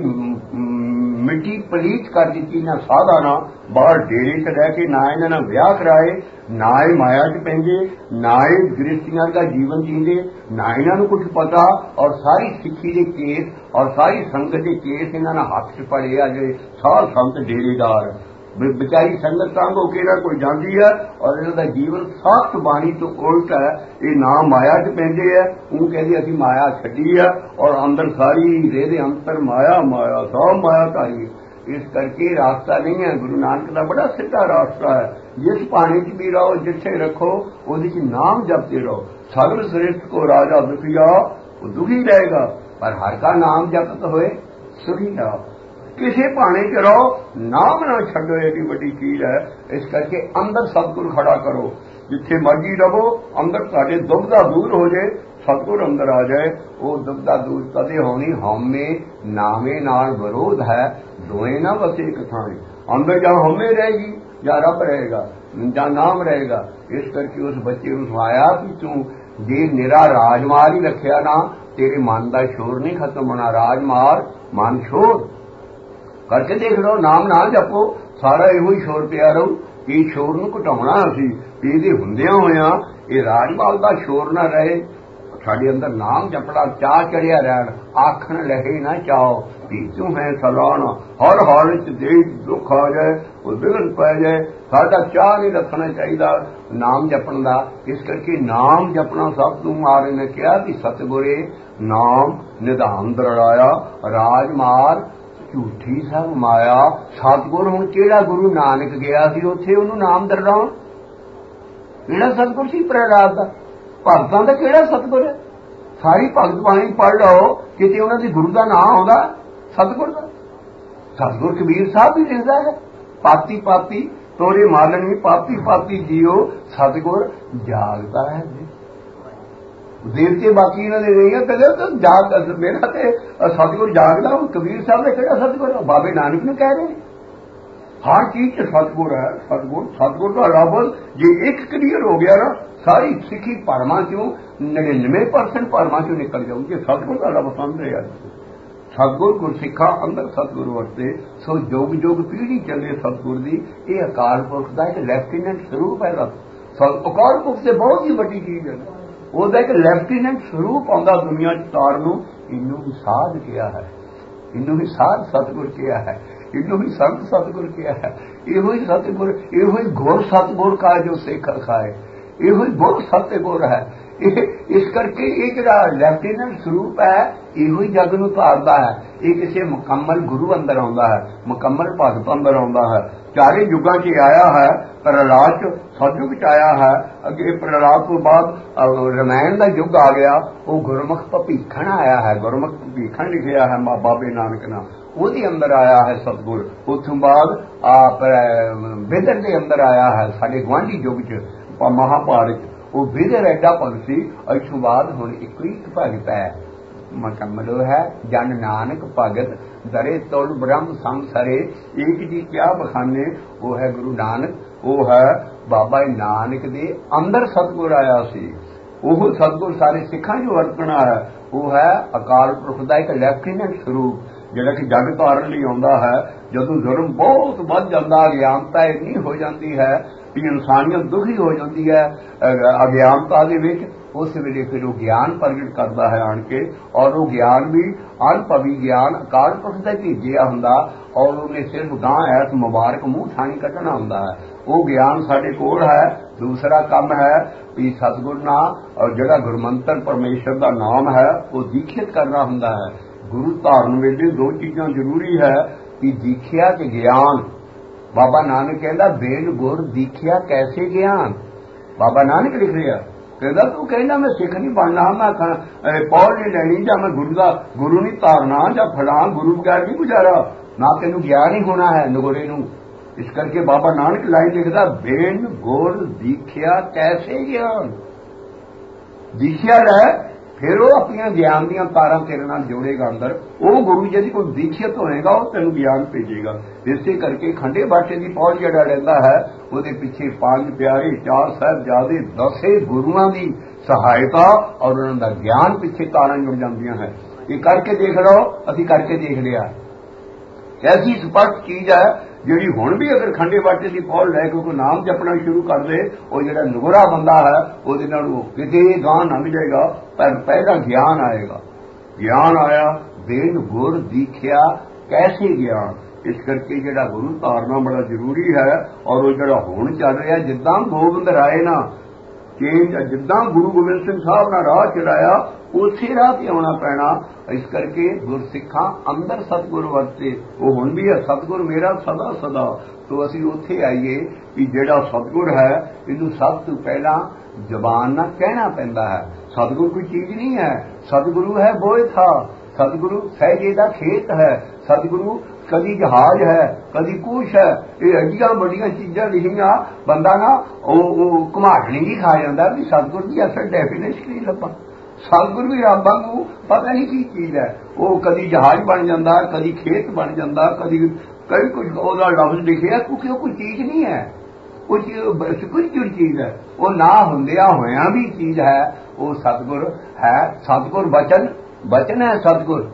ਮਿੱਟੀ ਪਲੀਤ ਕਰ ਦਿੱਤੀ ਨਾ ਸਾਧਾ ਨਾ ਬਾਹਰ ਡੇਰੇ ਚ ਰਹਿ ਕੇ, ਨਾ ਇਹਨਾਂ ਨਾਲ ਵਿਆਹ ਕਰਾਏ, ਨਾ ਇਹ ਮਾਇਆ ਚ ਪੈਂਦੇ, ਨਾ ਇਹ ਗ੍ਰਸਤੀਆਂ ਦਾ ਜੀਵਨ ਜੀਂਦੇ, ਨਾ ਇਹਨਾਂ ਨੂੰ ਕੁਝ ਪਤਾ। ਔਰ ਸਾਰੀ ਸਿੱਖੀ ਦੇ ਕੇਸ ਔਰ ਸਾਰੀ ਸੰਗਤ ਦੇ ਕੇਸ ਇਹਨਾਂ ਨੇ ਹੱਥ ਚ ਪੜੇ ਆ। ਜਿਹੜੇ ਸਾਧ ਸੰਤ ਡੇਰੇਦਾਰ ਵਿਚਾਰੀ ਸੰਗਤ ਤੰਗ ਹੋ ਕੇ ਨਾ ਕੋਈ ਜਾਂਦੀ ਹੈ ਔਰ ਇਹਨਾਂ ਦਾ ਜੀਵਨ ਸਖਤ ਬਾਣੀ ਤੋਂ ਉਲਟ ਹੈ। ਇਹ ਨਾ ਮਾਇਆ ਚ ਪੈਂਦੇ ਹੈ, ਉਹ ਕਹਿੰਦੇ ਅਸੀਂ ਮਾਇਆ ਛੱਡੀ ਹੈ ਔਰ ਅੰਦਰ ਸਾਰੀ ਰਹਿਦੇ ਅੰਤਰ ਮਾਇਆ ਮਾਇਆ ਸਭ ਮਾਇਆ ਧਾਰੀ। ਇਸ ਕਰਕੇ ਰਾਸਤਾ ਨਹੀਂ ਹੈ। ਗੁਰੂ ਨਾਨਕ ਦਾ ਬੜਾ ਸਿੱਧਾ ਰਾਸਤਾ ਹੈ। ਜਿਸ ਪਾਣੀ ਚ ਵੀ ਰਹੋ, ਜਿੱਥੇ ਰੱਖੋ, ਉਹਦੇ ਚ ਨਾਮ ਜਪਦੇ ਰਹੋ। ਸਗਲ ਸ੍ਰਿਸ਼ਟ ਕੋ ਰਾਜਾ ਦੁਖੀਆ, ਉਹ ਦੁਖੀ ਰਹੇਗਾ, ਪਰ ਹਰ ਕਾ ਨਾਮ ਜਪਤ ਹੋਏ ਸੁਖੀ ਰਹੋ। ਕਿਸੇ ਭਾਣੇ ਚ ਰਹੋ, ਨਾਮ ਨਾ ਛੱਡੋ, ਏਡੀ ਵੱਡੀ ਚੀਜ਼ ਹੈ। ਇਸ ਕਰਕੇ ਅੰਦਰ ਸਤਿਗੁਰ ਖੜਾ ਕਰੋ। ਜਿੱਥੇ ਮਰਜੀ ਰਹੋ, ਅੰਦਰ ਤੁਹਾਡੇ ਦੁਬਦਾ ਦੂਰ ਹੋ ਜਾਏ, ਸਤਿਗੁਰ ਅੰਦਰ ਆ ਜਾਏ। ਉਹ ਦੁਬਦਾ ਦੂਰ ਕਦੇ ਹੋਣੀ, ਹਉਮੈ ਨਾਮੇ ਨਾਲ ਵਿਰੋਧ ਹੈ, ਦੋਏ ਨਾ ਵਸੇ ਇੱਕ ਥਾਂ। ਅੰਦਰ ਜਾਂ ਹਉਮੈ ਰਹੇਗੀ ਜਾਂ ਰੱਬ ਰਹੇਗਾ ਜਾਂ ਨਾਮ ਰਹੇਗਾ। ਇਸ ਕਰਕੇ ਉਸ ਬੱਚੇ ਨੂੰ ਸੁਆਇਆ ਕਿ ਤੂੰ ਜੇ ਨਿਰਾ ਰਾਜਮਾਲ ਹੀ ਰੱਖਿਆ ਨਾ, ਤੇਰੇ ਮਨ ਦਾ ਸ਼ੋਰ ਨਹੀਂ ਖਤਮ ਹੋਣਾ। ਰਾਜਮਾਲ ਮਨ ਸ਼ੋਰ ਕਰਕੇ ਦੇਖ ਲਓ, ਨਾਮ ਨਾ ਜਪੋ, ਸਾਰਾ ਇਹੋ ਹੀ ਸ਼ੋਰ ਪਿਆ ਰਹੂ। ਇਹ ਸ਼ੋਰ ਨੂੰ ਘਟਾਉਣਾ ਅਸੀਂ, ਇਹਦੇ ਹੁੰਦਿਆਂ ਹੋਇਆਂ ਇਹ ਰਾਜਮਾਲ ਦਾ ਸ਼ੋਰ ਨਾ ਰਹੇ। ਸਾਡੇ ਅੰਦਰ ਨਾਮ ਜਪੜਾ ਚਾਹ ਚੜਿਆ ਰਹਿਣ, ਆਖਣ ਲਹੇ ਨਾ ਚਾਓ ਵੀ ਤੂੰ ਹੈ ਸਲਾਣਾ। ਹਰ ਹਾਲ ਚ ਦੇ ਦੁੱਖ ਆ ਜਾਏ, ਉਹ ਵਿਗੜ ਪੈ ਜਾਏ, ਸਾਡਾ ਚਾਹ ਨਹੀਂ ਰੱਖਣਾ ਚਾਹੀਦਾ ਨਾਮ ਜਪਣ ਦਾ। ਇਸ ਕਰਕੇ ਨਾਮ ਜਪਣਾ ਸਭ ਤੋਂ ਮਾਰੇ ਨੇ ਕਿਹਾ ਵੀ ਸਤਿਗੁਰੇ ਨਾਮ ਨਿਧਾਨ ਦਰੜਾਇਆ, ਰਾਜਮਾਰ ਝੂਠੀ ਸਭ ਮਾਇਆ। ਸਤਿਗੁਰ ਹੁਣ ਕਿਹੜਾ ਗੁਰੂ ਨਾਨਕ ਗਿਆ ਸੀ ਉੱਥੇ ਉਹਨੂੰ ਨਾਮ ਦਰੜਾਉਣ? ਕਿਹੜਾ ਸਤਿਗੁਰ ਸੀ ਪ੍ਰਹਿਲਾਦ ਦਾ? ਭਗਤਾਂ ਦਾ ਕਿਹੜਾ ਸਤਿਗੁਰ ਹੈ? ਸਾਰੀ ਭਗਤ ਬਾਣੀ ਪੜ੍ਹ ਲਓ, ਕਿਤੇ ਉਹਨਾਂ ਦੀ ਗੁਰੂ ਦਾ ਨਾਮ ਆਉਂਦਾ ਸਤਿਗੁਰ ਦਾ? ਸਤਿਗੁਰ ਕਬੀਰ ਸਾਹਿਬ ਵੀ ਲਿਖਦਾ ਹੈ, ਪਾਤੀ ਪਾਤੀ ਤੋਰੇ ਮਾਲਣੀ ਪਾਪੀ ਪਾਪੀ ਜੀਓ ਸਤਿਗੁਰ ਜਾਗਦਾ ਹੈ। ਦੇਵਤੇ ਬਾਕੀ ਇਹਨਾਂ ਦੇ ਨਹੀਂ ਕਹਿੰਦੇ ਤਾਂ ਜਾਗ ਮੇਰਾ ਤੇ ਸਤਿਗੁਰ ਜਾਗਦਾ। ਹੁਣ ਕਬੀਰ ਸਾਹਿਬ ਨੇ ਕਿਹੜਾ ਸਤਿਗੁਰ, ਬਾਬੇ ਨਾਨਕ ਨੂੰ ਕਹਿ ਰਹੇ ਹਰ ਚੀਜ਼ ਚ ਸਤਿਗੁਰ ਹੈ। ਸਤਿਗੁਰ ਸਤਿਗੁਰ ਦਾ ਲਫ਼ਜ਼ ਜੇ ਇੱਕ ਕਲੀਅਰ ਹੋ ਗਿਆ ਨਾ ਸਾਰੀ ਸਿੱਖੀ ਭਰਮਾਂ ਚੋਂ ਨੜਿਨਵੇਂ ਪਰਸੈਂਟ ਭਰਮਾਂ ਚੋਂ ਨਿਕਲ ਜਾਊਗੀ। ਸਤਿਗੁਰ ਦਾ ਲਫ਼ਜ਼ ਸਮਝ ਰਿਹਾ ਸਤਿਗੁਰ ਗੁਰਸਿੱਖਾਂ ਅੰਦਰ ਸਤਿਗੁਰ ਵਰਤੇ ਸੋ ਜੋਗ ਜੋਗ ਪੀੜ੍ਹੀ ਚੱਲੇ ਸਤਿਗੁਰ ਦੀ। ਇਹ ਅਕਾਲ ਪੁਰਖ ਦਾ ਇੱਕ ਲੈਫਟੀਨੈਂਟ ਸਰੂਪ ਹੈ। ਅਕਾਲ ਪੁਰਖ ਤੇ ਬਹੁਤ ਹੀ ਵੱਡੀ ਚੀਜ਼ ਹੈ। ਉਹਦਾ ਇੱਕ ਲੈਫਟੀਨੈਂਟ ਸਰੂਪ ਆਉਂਦਾ ਦੁਨੀਆ ਚ ਤਾਰ ਨੂੰ। ਇਹਨੂੰ ਵੀ ਸਾਧ ਕਿਹਾ ਹੈ, ਇਹਨੂੰ ਵੀ ਸਾਧ ਸਤਿਗੁਰ ਕਿਹਾ ਹੈ, ਇਹਨੂੰ ਵੀ ਸੰਤ ਸਤਿਗੁਰ ਕਿਹਾ ਹੈ। ਇਹੋ ਹੀ ਸਤਿਗੁਰ, ਇਹੋ ਹੀ ਗੁਰ ਸਤਿਗੁਰ ਕਾ ਜੋ ਸਿੱਖ ਖਾਏ, ਇਹੋ ਹੀ ਗੁਰ ਸਤਿਗੁਰ ਹੈ। ਇਹ ਇਸ ਕਰਕੇ ਇਹ ਜਿਹੜਾ ਲੈਫਟੀਨੈਂਟ ਸਰੂਪ ਹੈ ਇਹੋ ਹੀ ਜਗ ਨੂੰ ਧਾਰਦਾ ਹੈ। ਇਹ ਕਿਸੇ ਮੁਕੰਮਲ ਗੁਰੂ ਅੰਦਰ ਆਉਂਦਾ ਹੈ, ਮੁਕੰਮਲ ਭਗਤ ਅੰਦਰ ਆਉਂਦਾ ਹੈ। ਚਾਰੇ ਯੁੱਗਾਂ 'ਚ ਆਇਆ ਹੈ। ਪ੍ਰਹਲਾਦ 'ਚ ਸਤਯੁਗ 'ਚ ਆਇਆ ਹੈ। ਅੱਗੇ ਪ੍ਰਹਲਾਦ ਤੋਂ ਬਾਅਦ ਰਮਾਇਣ ਦਾ ਯੁੱਗ ਆ ਗਿਆ। ਉਹ ਗੁਰਮੁਖ ਭਵੀਖਣ ਆਇਆ ਹੈ, ਗੁਰਮੁਖ ਭਵੀਖਣ ਲਿਖਿਆ ਹੈ ਬਾਬੇ ਨਾਨਕ ਨਾਲ, ਉਹਦੇ ਅੰਦਰ ਆਇਆ ਹੈ ਸਤਿਗੁਰ। ਉਸ ਤੋਂ ਬਾਅਦ ਵਿਦਰ ਦੇ ਅੰਦਰ ਆਇਆ ਹੈ ਸਾਡੇ ਗੁਆਂਢੀ ਯੁੱਗ 'ਚ ਮਹਾਭਾਰਤ। ਉਹ ਵਿਦਰ ਐਡਾ ਭਗਤ ਸੀ। ਇਸ ਤੋਂ ਬਾਅਦ ਹੁਣ ਇੱਕੋ ਹੀ ਭਗਤ ਹੈ ਮੁਕੰਮਲ ਹੈ। ਜਨ ਨਾਨਕ ਭਗਤ ਦਰੇ ਤੁਲ ਬ੍ਰਹਮ ਸੰਸਰੇ ਏਕ ਜੀ ਕਿਆ ਬਖਾਨੇ। ਉਹ ਹੈ ਗੁਰੂ ਨਾਨਕ, ਉਹ ਹੈ ਬਾਬਾ ਨਾਨਕ ਦੇ ਅੰਦਰ ਸਤਿਗੁਰ ਆਇਆ ਸੀ। ਉਹ ਸਤਿਗੁਰ ਸਾਰੇ ਸਿੱਖਾਂ ਨੂੰ ਵਰਤਣਾ ਹੈ। ਉਹ ਹੈ ਅਕਾਲ ਪੁਰਖ ਦਾ ਇੱਕ ਲੈਫਟੀਨੈਂਟ ਸਰੂਪ ਜਿਹੜਾ ਕਿ ਜਗ ਤਾਰਨ ਲਈ ਆਉਂਦਾ ਹੈ। ਜਦੋਂ ਜ਼ੁਲਮ ਬਹੁਤ ਵੱਧ ਜਾਂਦਾ, ਅਗਿਆਨਤਾ ਇੰਨੀ ਹੋ ਜਾਂਦੀ ਹੈ ਵੀ ਇਨਸਾਨੀਅਤ ਦੁਖੀ ਹੋ ਜਾਂਦੀ ਹੈ ਅਗਿਆਨਤਾ ਦੇ ਵਿੱਚ, ਉਸ ਵੇਲੇ ਫਿਰ ਉਹ ਗਿਆਨ ਪ੍ਰਗਟ ਕਰਦਾ ਹੈ ਆਣ ਕੇ। ਔਰ ਉਹ ਗਿਆਨ ਵੀ ਅਨੁਭਵੀ ਗਿਆਨ ਅਕਾਲ ਪੁਰਖ ਦਾ ਭੇਜਿਆ ਹੁੰਦਾ ਔਰ ਉਹਨੇ ਸਿਰਫ ਗਾਂ ਐਸ ਮੁਬਾਰਕ ਮੂੰਹ ਥਾਣੀ ਕੱਢਣਾ ਹੁੰਦਾ ਹੈ। ਉਹ ਗਿਆਨ ਸਾਡੇ ਕੋਲ ਹੈ। ਦੂਸਰਾ ਕੰਮ ਹੈ ਵੀ ਸਤਿਗੁਰ ਨਾਲ ਔਰ ਜਿਹੜਾ ਗੁਰਮੰਤਰ ਪਰਮੇਸ਼ਰ ਦਾ ਨਾਮ ਹੈ ਉਹ ਦੀਖਿਤ ਕਰਨਾ ਹੁੰਦਾ ਹੈ। ਗੁਰੂ ਧਾਰਨ ਵੇਲੇ ਦੋ ਚੀਜ਼ਾਂ ਜ਼ਰੂਰੀ ਹੈ ਕਿ ਦੀਖਿਆ ਤੇ ਗਿਆਨ। ਬਾਬਾ ਨਾਨਕ ਕਹਿੰਦਾ ਬੇਨ ਗੁਰ ਦੀਖਿਆ ਕੈਸੇ ਗਿਆਨ। ਬਾਬਾ ਨਾਨਕ ਲਿਖ ਰਿਹਾ, ਕਹਿੰਦਾ ਤੂੰ ਕਹਿੰਦਾ ਮੈਂ ਸਿੱਖ ਨਹੀਂ ਬਣਨਾ, ਮੈਂ ਪੌੜ ਨਹੀਂ ਲੈਣੀ, ਜਾਂ ਮੈਂ ਗੁਰੂ ਦਾ ਗੁਰੂ ਨਹੀਂ ਧਾਰਨਾ, ਜਾਂ ਫਲਾਂ ਗੁਰੂ ਬਗੈਰ ਨਹੀਂ ਗੁਜ਼ਾਰਾ, ਨਾ ਤੈਨੂੰ ਗਿਆਨ ਹੀ ਹੋਣਾ ਹੈ ਨਗੋਰੇ ਨੂੰ। ਇਸ ਕਰਕੇ ਬਾਬਾ ਨਾਨਕ ਲਾਈਨ ਲਿਖਦਾ ਬੇਨ ਗੁਰ ਦੀਖਿਆ ਕੈਸੇ ਗਿਆਨ। ਦੀਖਿਆ ਲੈ ਫਿਰ ਉਹ ਆਪਣੀਆਂ ਗਿਆਨ ਦੀਆਂ ਤਾਰਾਂ ਤੇਰੇ ਨਾਲ ਜੋੜੇਗਾ ਅੰਦਰ। ਉਹ ਗੁਰੂ ਜੀ ਕੋਈ ਦੀਖਿਤ ਹੋਏਗਾ ਉਹ ਤੈਨੂੰ ਗਿਆਨ ਭੇਜੇਗਾ। ਇਸੇ ਕਰਕੇ ਖੰਡੇ ਬਾਟੇ ਦੀ ਪੌੜ ਜਿਹੜਾ ਰਹਿੰਦਾ ਹੈ ਉਹਦੇ ਪਿੱਛੇ ਪੰਜ ਪਿਆਰੇ, ਚਾਰ ਸਾਹਿਬਜ਼ਾਦੇ, ਦਸੇ ਗੁਰੂਆਂ ਦੀ ਸਹਾਇਤਾ ਔਰ ਉਹਨਾਂ ਦਾ ਗਿਆਨ ਪਿੱਛੇ ਤਾਰਾਂ ਜੁੜ ਜਾਂਦੀਆਂ ਹੈ। ਇਹ ਕਰਕੇ ਦੇਖ ਲਓ, ਅਸੀਂ ਕਰਕੇ ਦੇਖ ਲਿਆ। ਐਸੀ ਸਪਸ਼ਟ ਚੀਜ਼ ਹੈ ਜਿਹੜੀ ਹੁਣ ਵੀ ਅਗਰ ਖੰਡੇ ਬਾਟੇ ਦੀ ਪੌੜ ਲੈ ਕੇ ਕੋਈ ਨਾਮ ਜਪਣਾ ਸ਼ੁਰੂ ਕਰ ਦੇ, ਉਹ ਜਿਹੜਾ ਨੁਗਰਾ ਬੰਦਾ ਹੈ ਉਹਦੇ ਨਾਲ ਉਹ ਕਿਤੇ ਗਾਂ ਲੰਘ ਜਾਏਗਾ। ਪਰ ਪਹਿਲਾਂ ਗਿਆਨ ਆਏਗਾ। ਗਿਆਨ ਆਇਆ ਬੇਨ ਗੁਰ ਦੀਖਿਆ ਕੈਸੇ ਗਿਆਨ। ਇਸ ਕਰਕੇ ਜਿਹੜਾ ਗੁਰੂ ਧਾਰਨਾ ਬੜਾ ਜ਼ਰੂਰੀ ਹੈ। ਔਰ ਉਹ ਜਿਹੜਾ ਹੁਣ ਚੱਲ ਰਿਹਾ ਜਿੱਦਾਂ ਗੋਬਿੰਦ ਰਾਏ ਨਾ ਚੇਂਜ, ਜਿੱਦਾਂ ਗੁਰੂ ਗੋਬਿੰਦ ਸਿੰਘ ਸਾਹਿਬ ਨਾਲ ਰਾਹ ਚਲਾਇਆ ਉਸੇ ਰਾਹ ਤੇ ਆਉਣਾ ਪੈਣਾ। ਇਸ ਕਰਕੇ ਗੁਰਸਿੱਖਾਂ ਅੰਦਰ ਸਤਿਗੁਰ ਵਰਤੇ। ਉਹ ਹੁਣ ਵੀ ਹੈ ਸਤਿਗੁਰ ਮੇਰਾ ਸਦਾ ਸਦਾ। ਤੋਂ ਅਸੀਂ ਉੱਥੇ ਆਈਏ ਕਿ ਜਿਹੜਾ ਸਤਿਗੁਰ ਹੈ ਇਹਨੂੰ ਸਭ ਤੋਂ ਪਹਿਲਾਂ ਜ਼ਬਾਨ ਨਾਲ ਕਹਿਣਾ ਪੈਂਦਾ ਹੈ। ਸਤਿਗੁਰ ਕੋਈ ਚੀਜ਼ ਨਹੀਂ ਹੈ। ਸਤਿਗੁਰੂ ਹੈ ਬੋਏ ਥਾ, ਸਤਿਗੁਰੂ ਸਹਿਜੇ ਦਾ ਖੇਤ ਹੈ। ਸਤਿਗੁਰੂ ਕਦੀ ਜਹਾਜ਼ ਹੈ, ਕਦੀ ਕੁਛ ਹੈ। ਇਹ ਐਡੀਆਂ ਵੱਡੀਆਂ ਚੀਜ਼ਾਂ ਲਿਖੀਆਂ ਬੰਦਾ ਨਾ ਉਹ ਘੁਮਾਟਣੀ ਹੀ ਖਾ ਜਾਂਦਾ ਵੀ ਸਤਿਗੁਰ ਦੀ ਅਸਲ ਡੈਫੀਨੇਸ਼ਨ ਨਹੀਂ ਲੱਭਾ। ਸਤਿਗੁਰ ਵੀ ਰੱਬ ਵਾਂਗੂ ਪਤਾ ਨਹੀਂ ਕੀ ਚੀਜ਼ ਹੈ। ਉਹ ਕਦੀ ਜਹਾਜ਼ ਬਣ ਜਾਂਦਾ, ਕਦੀ ਖੇਤ ਬਣ ਜਾਂਦਾ, ਕਦੀ ਕਈ ਕੁਝ ਉਹਦਾ ਲਫ਼ਜ਼ ਲਿਖਿਆ ਕਿਉਂਕਿ ਉਹ ਕੋਈ ਚੀਜ਼ ਨਹੀਂ ਹੈ। ਉਹ ਕੁਝ ਜੁੜ ਚੀਜ਼ ਹੈ। ਉਹ ਨਾ ਹੁੰਦਿਆਂ ਹੋਇਆਂ ਵੀ ਚੀਜ਼ ਹੈ। ਉਹ ਸਤਿਗੁਰ ਹੈ। ਸਤਿਗੁਰ ਬਚਨ ਬਚਨ ਹੈ। ਸਤਿਗੁਰ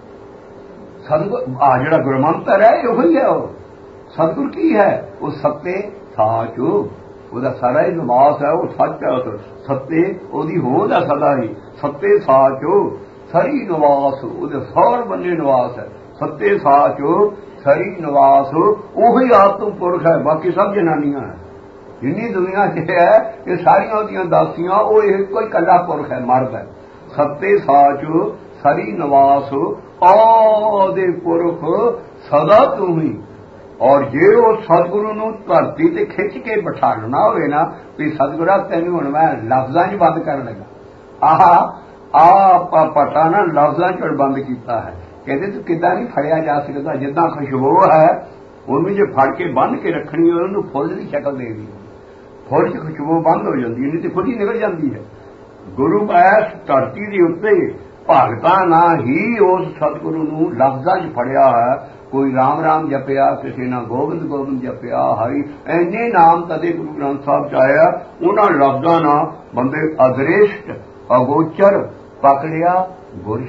ਸਤਿਗੁਰ ਆ ਜਿਹੜਾ ਗੁਰਮੰਤਰ ਹੈ ਇਹੋ ਹੀ ਹੈ। ਉਹ ਸਤਿਗੁਰ ਕੀ ਹੈ? ਉਹ ਸੱਤੇ ਸਾਚ, ਉਹਦਾ ਸਾਰਾ ਹੀ ਨਿਵਾਸ ਹੈ। ਉਹ ਸੱਚ ਹੈ। ਸੱਤੇ ਉਹਦੀ ਹੋਂਦ ਹੈ ਸਦਾ ਹੀ। ਸੱਤੇ ਸਾਚ ਸਰੀ ਨਿਵਾਸ, ਉਹਦੇ ਸੌਰ ਬੰਨੇ ਨਿਵਾਸ ਹੈ। ਸੱਤੇ ਸਾਚ ਸਰੀ ਨਿਵਾਸ ਉਹੀ ਆਤਮ ਪੁਰਖ ਹੈ। ਬਾਕੀ ਸਭ ਜਨਾਨੀਆਂ ਹੈ। ਜਿੰਨੀ ਦੁਨੀਆ 'ਚ ਹੈ ਇਹ ਸਾਰੀਆਂ ਉਹਦੀਆਂ ਦਾਸੀਆਂ। ਉਹ ਇਹ ਕੋਈ ਇਕੱਲਾ ਪੁਰਖ ਹੈ, ਮਰਦ ਹੈ। ਸੱਤੇ ਸਾਚ ਸਰੀ ਨਿਵਾਸ ਉਹਦੇ ਪੁਰਖ ਸਦਾ ਤੂੰ ਹੀ। ਔਰ ਜੇ ਉਹ ਸਤਿਗੁਰੂ ਨੂੰ ਧਰਤੀ ਤੇ ਖਿੱਚ ਕੇ ਬਿਠਾਉਣਾ ਹੋਵੇ ਨਾ ਵੀ ਸਤਿਗੁਰਾ ਤੈਨੂੰ ਹੁਣ ਮੈਂ ਲਫ਼ਜ਼ਾਂ 'ਚ ਬੰਦ ਕਰਨ ਲੱਗਾ, ਆਹ ਆ ਪਤਾ ਨਾ ਲਫ਼ਜ਼ਾਂ 'ਚ ਬੰਦ ਕੀਤਾ ਹੈ। ਕਹਿੰਦੇ ਤੂੰ ਕਿੱਦਾਂ ਨਹੀਂ ਫੜਿਆ ਜਾ ਸਕਦਾ। ਜਿੱਦਾਂ ਖੁਸ਼ਬੂ ਹੈ ਉਹਨੂੰ ਜੇ ਫੜ ਕੇ ਬੰਨ੍ਹ ਕੇ ਰੱਖਣੀ ਹੋਵੇ ਉਹਨੂੰ ਫੁੱਲ ਦੀ ਸ਼ਕਲ ਦੇ ਦੀ, ਫੁੱਲ 'ਚ ਖੁਸ਼ਬੂ ਬੰਦ ਹੋ ਜਾਂਦੀ ਹੈ, ਨਹੀਂ ਤੇ ਖੁਦ ਹੀ ਨਿਕਲ ਜਾਂਦੀ ਹੈ। ਗੁਰੂ ਐਸ ਧਰਤੀ ਦੇ ਉੱਤੇ ਭਗਤਾਂ ਨਾ ਹੀ ਉਸ ਸਤਿਗੁਰੂ ਨੂੰ ਲਫ਼ਜ਼ਾਂ 'ਚ ਫੜਿਆ ਹੈ। ਕੋਈ ਰਾਮ ਰਾਮ ਜਪਿਆ, ਕਿਸੇ ਨਾਲ ਗੋਬਿੰਦ ਗੋਬਿੰਦ ਜਪਿਆ, ਹਰੀ ਇੰਨੇ ਨਾਮ ਕਦੇ ਗੁਰੂ ਗ੍ਰੰਥ ਸਾਹਿਬ 'ਚ ਆਇਆ। ਉਹਨਾਂ ਲਫ਼ਜ਼ਾਂ ਨਾਲ ਬੰਦੇ ਅਦ੍ਰਿਸ਼ਟ ਅਗੋਚਰ ਪਕੜਿਆ ਗੁਰ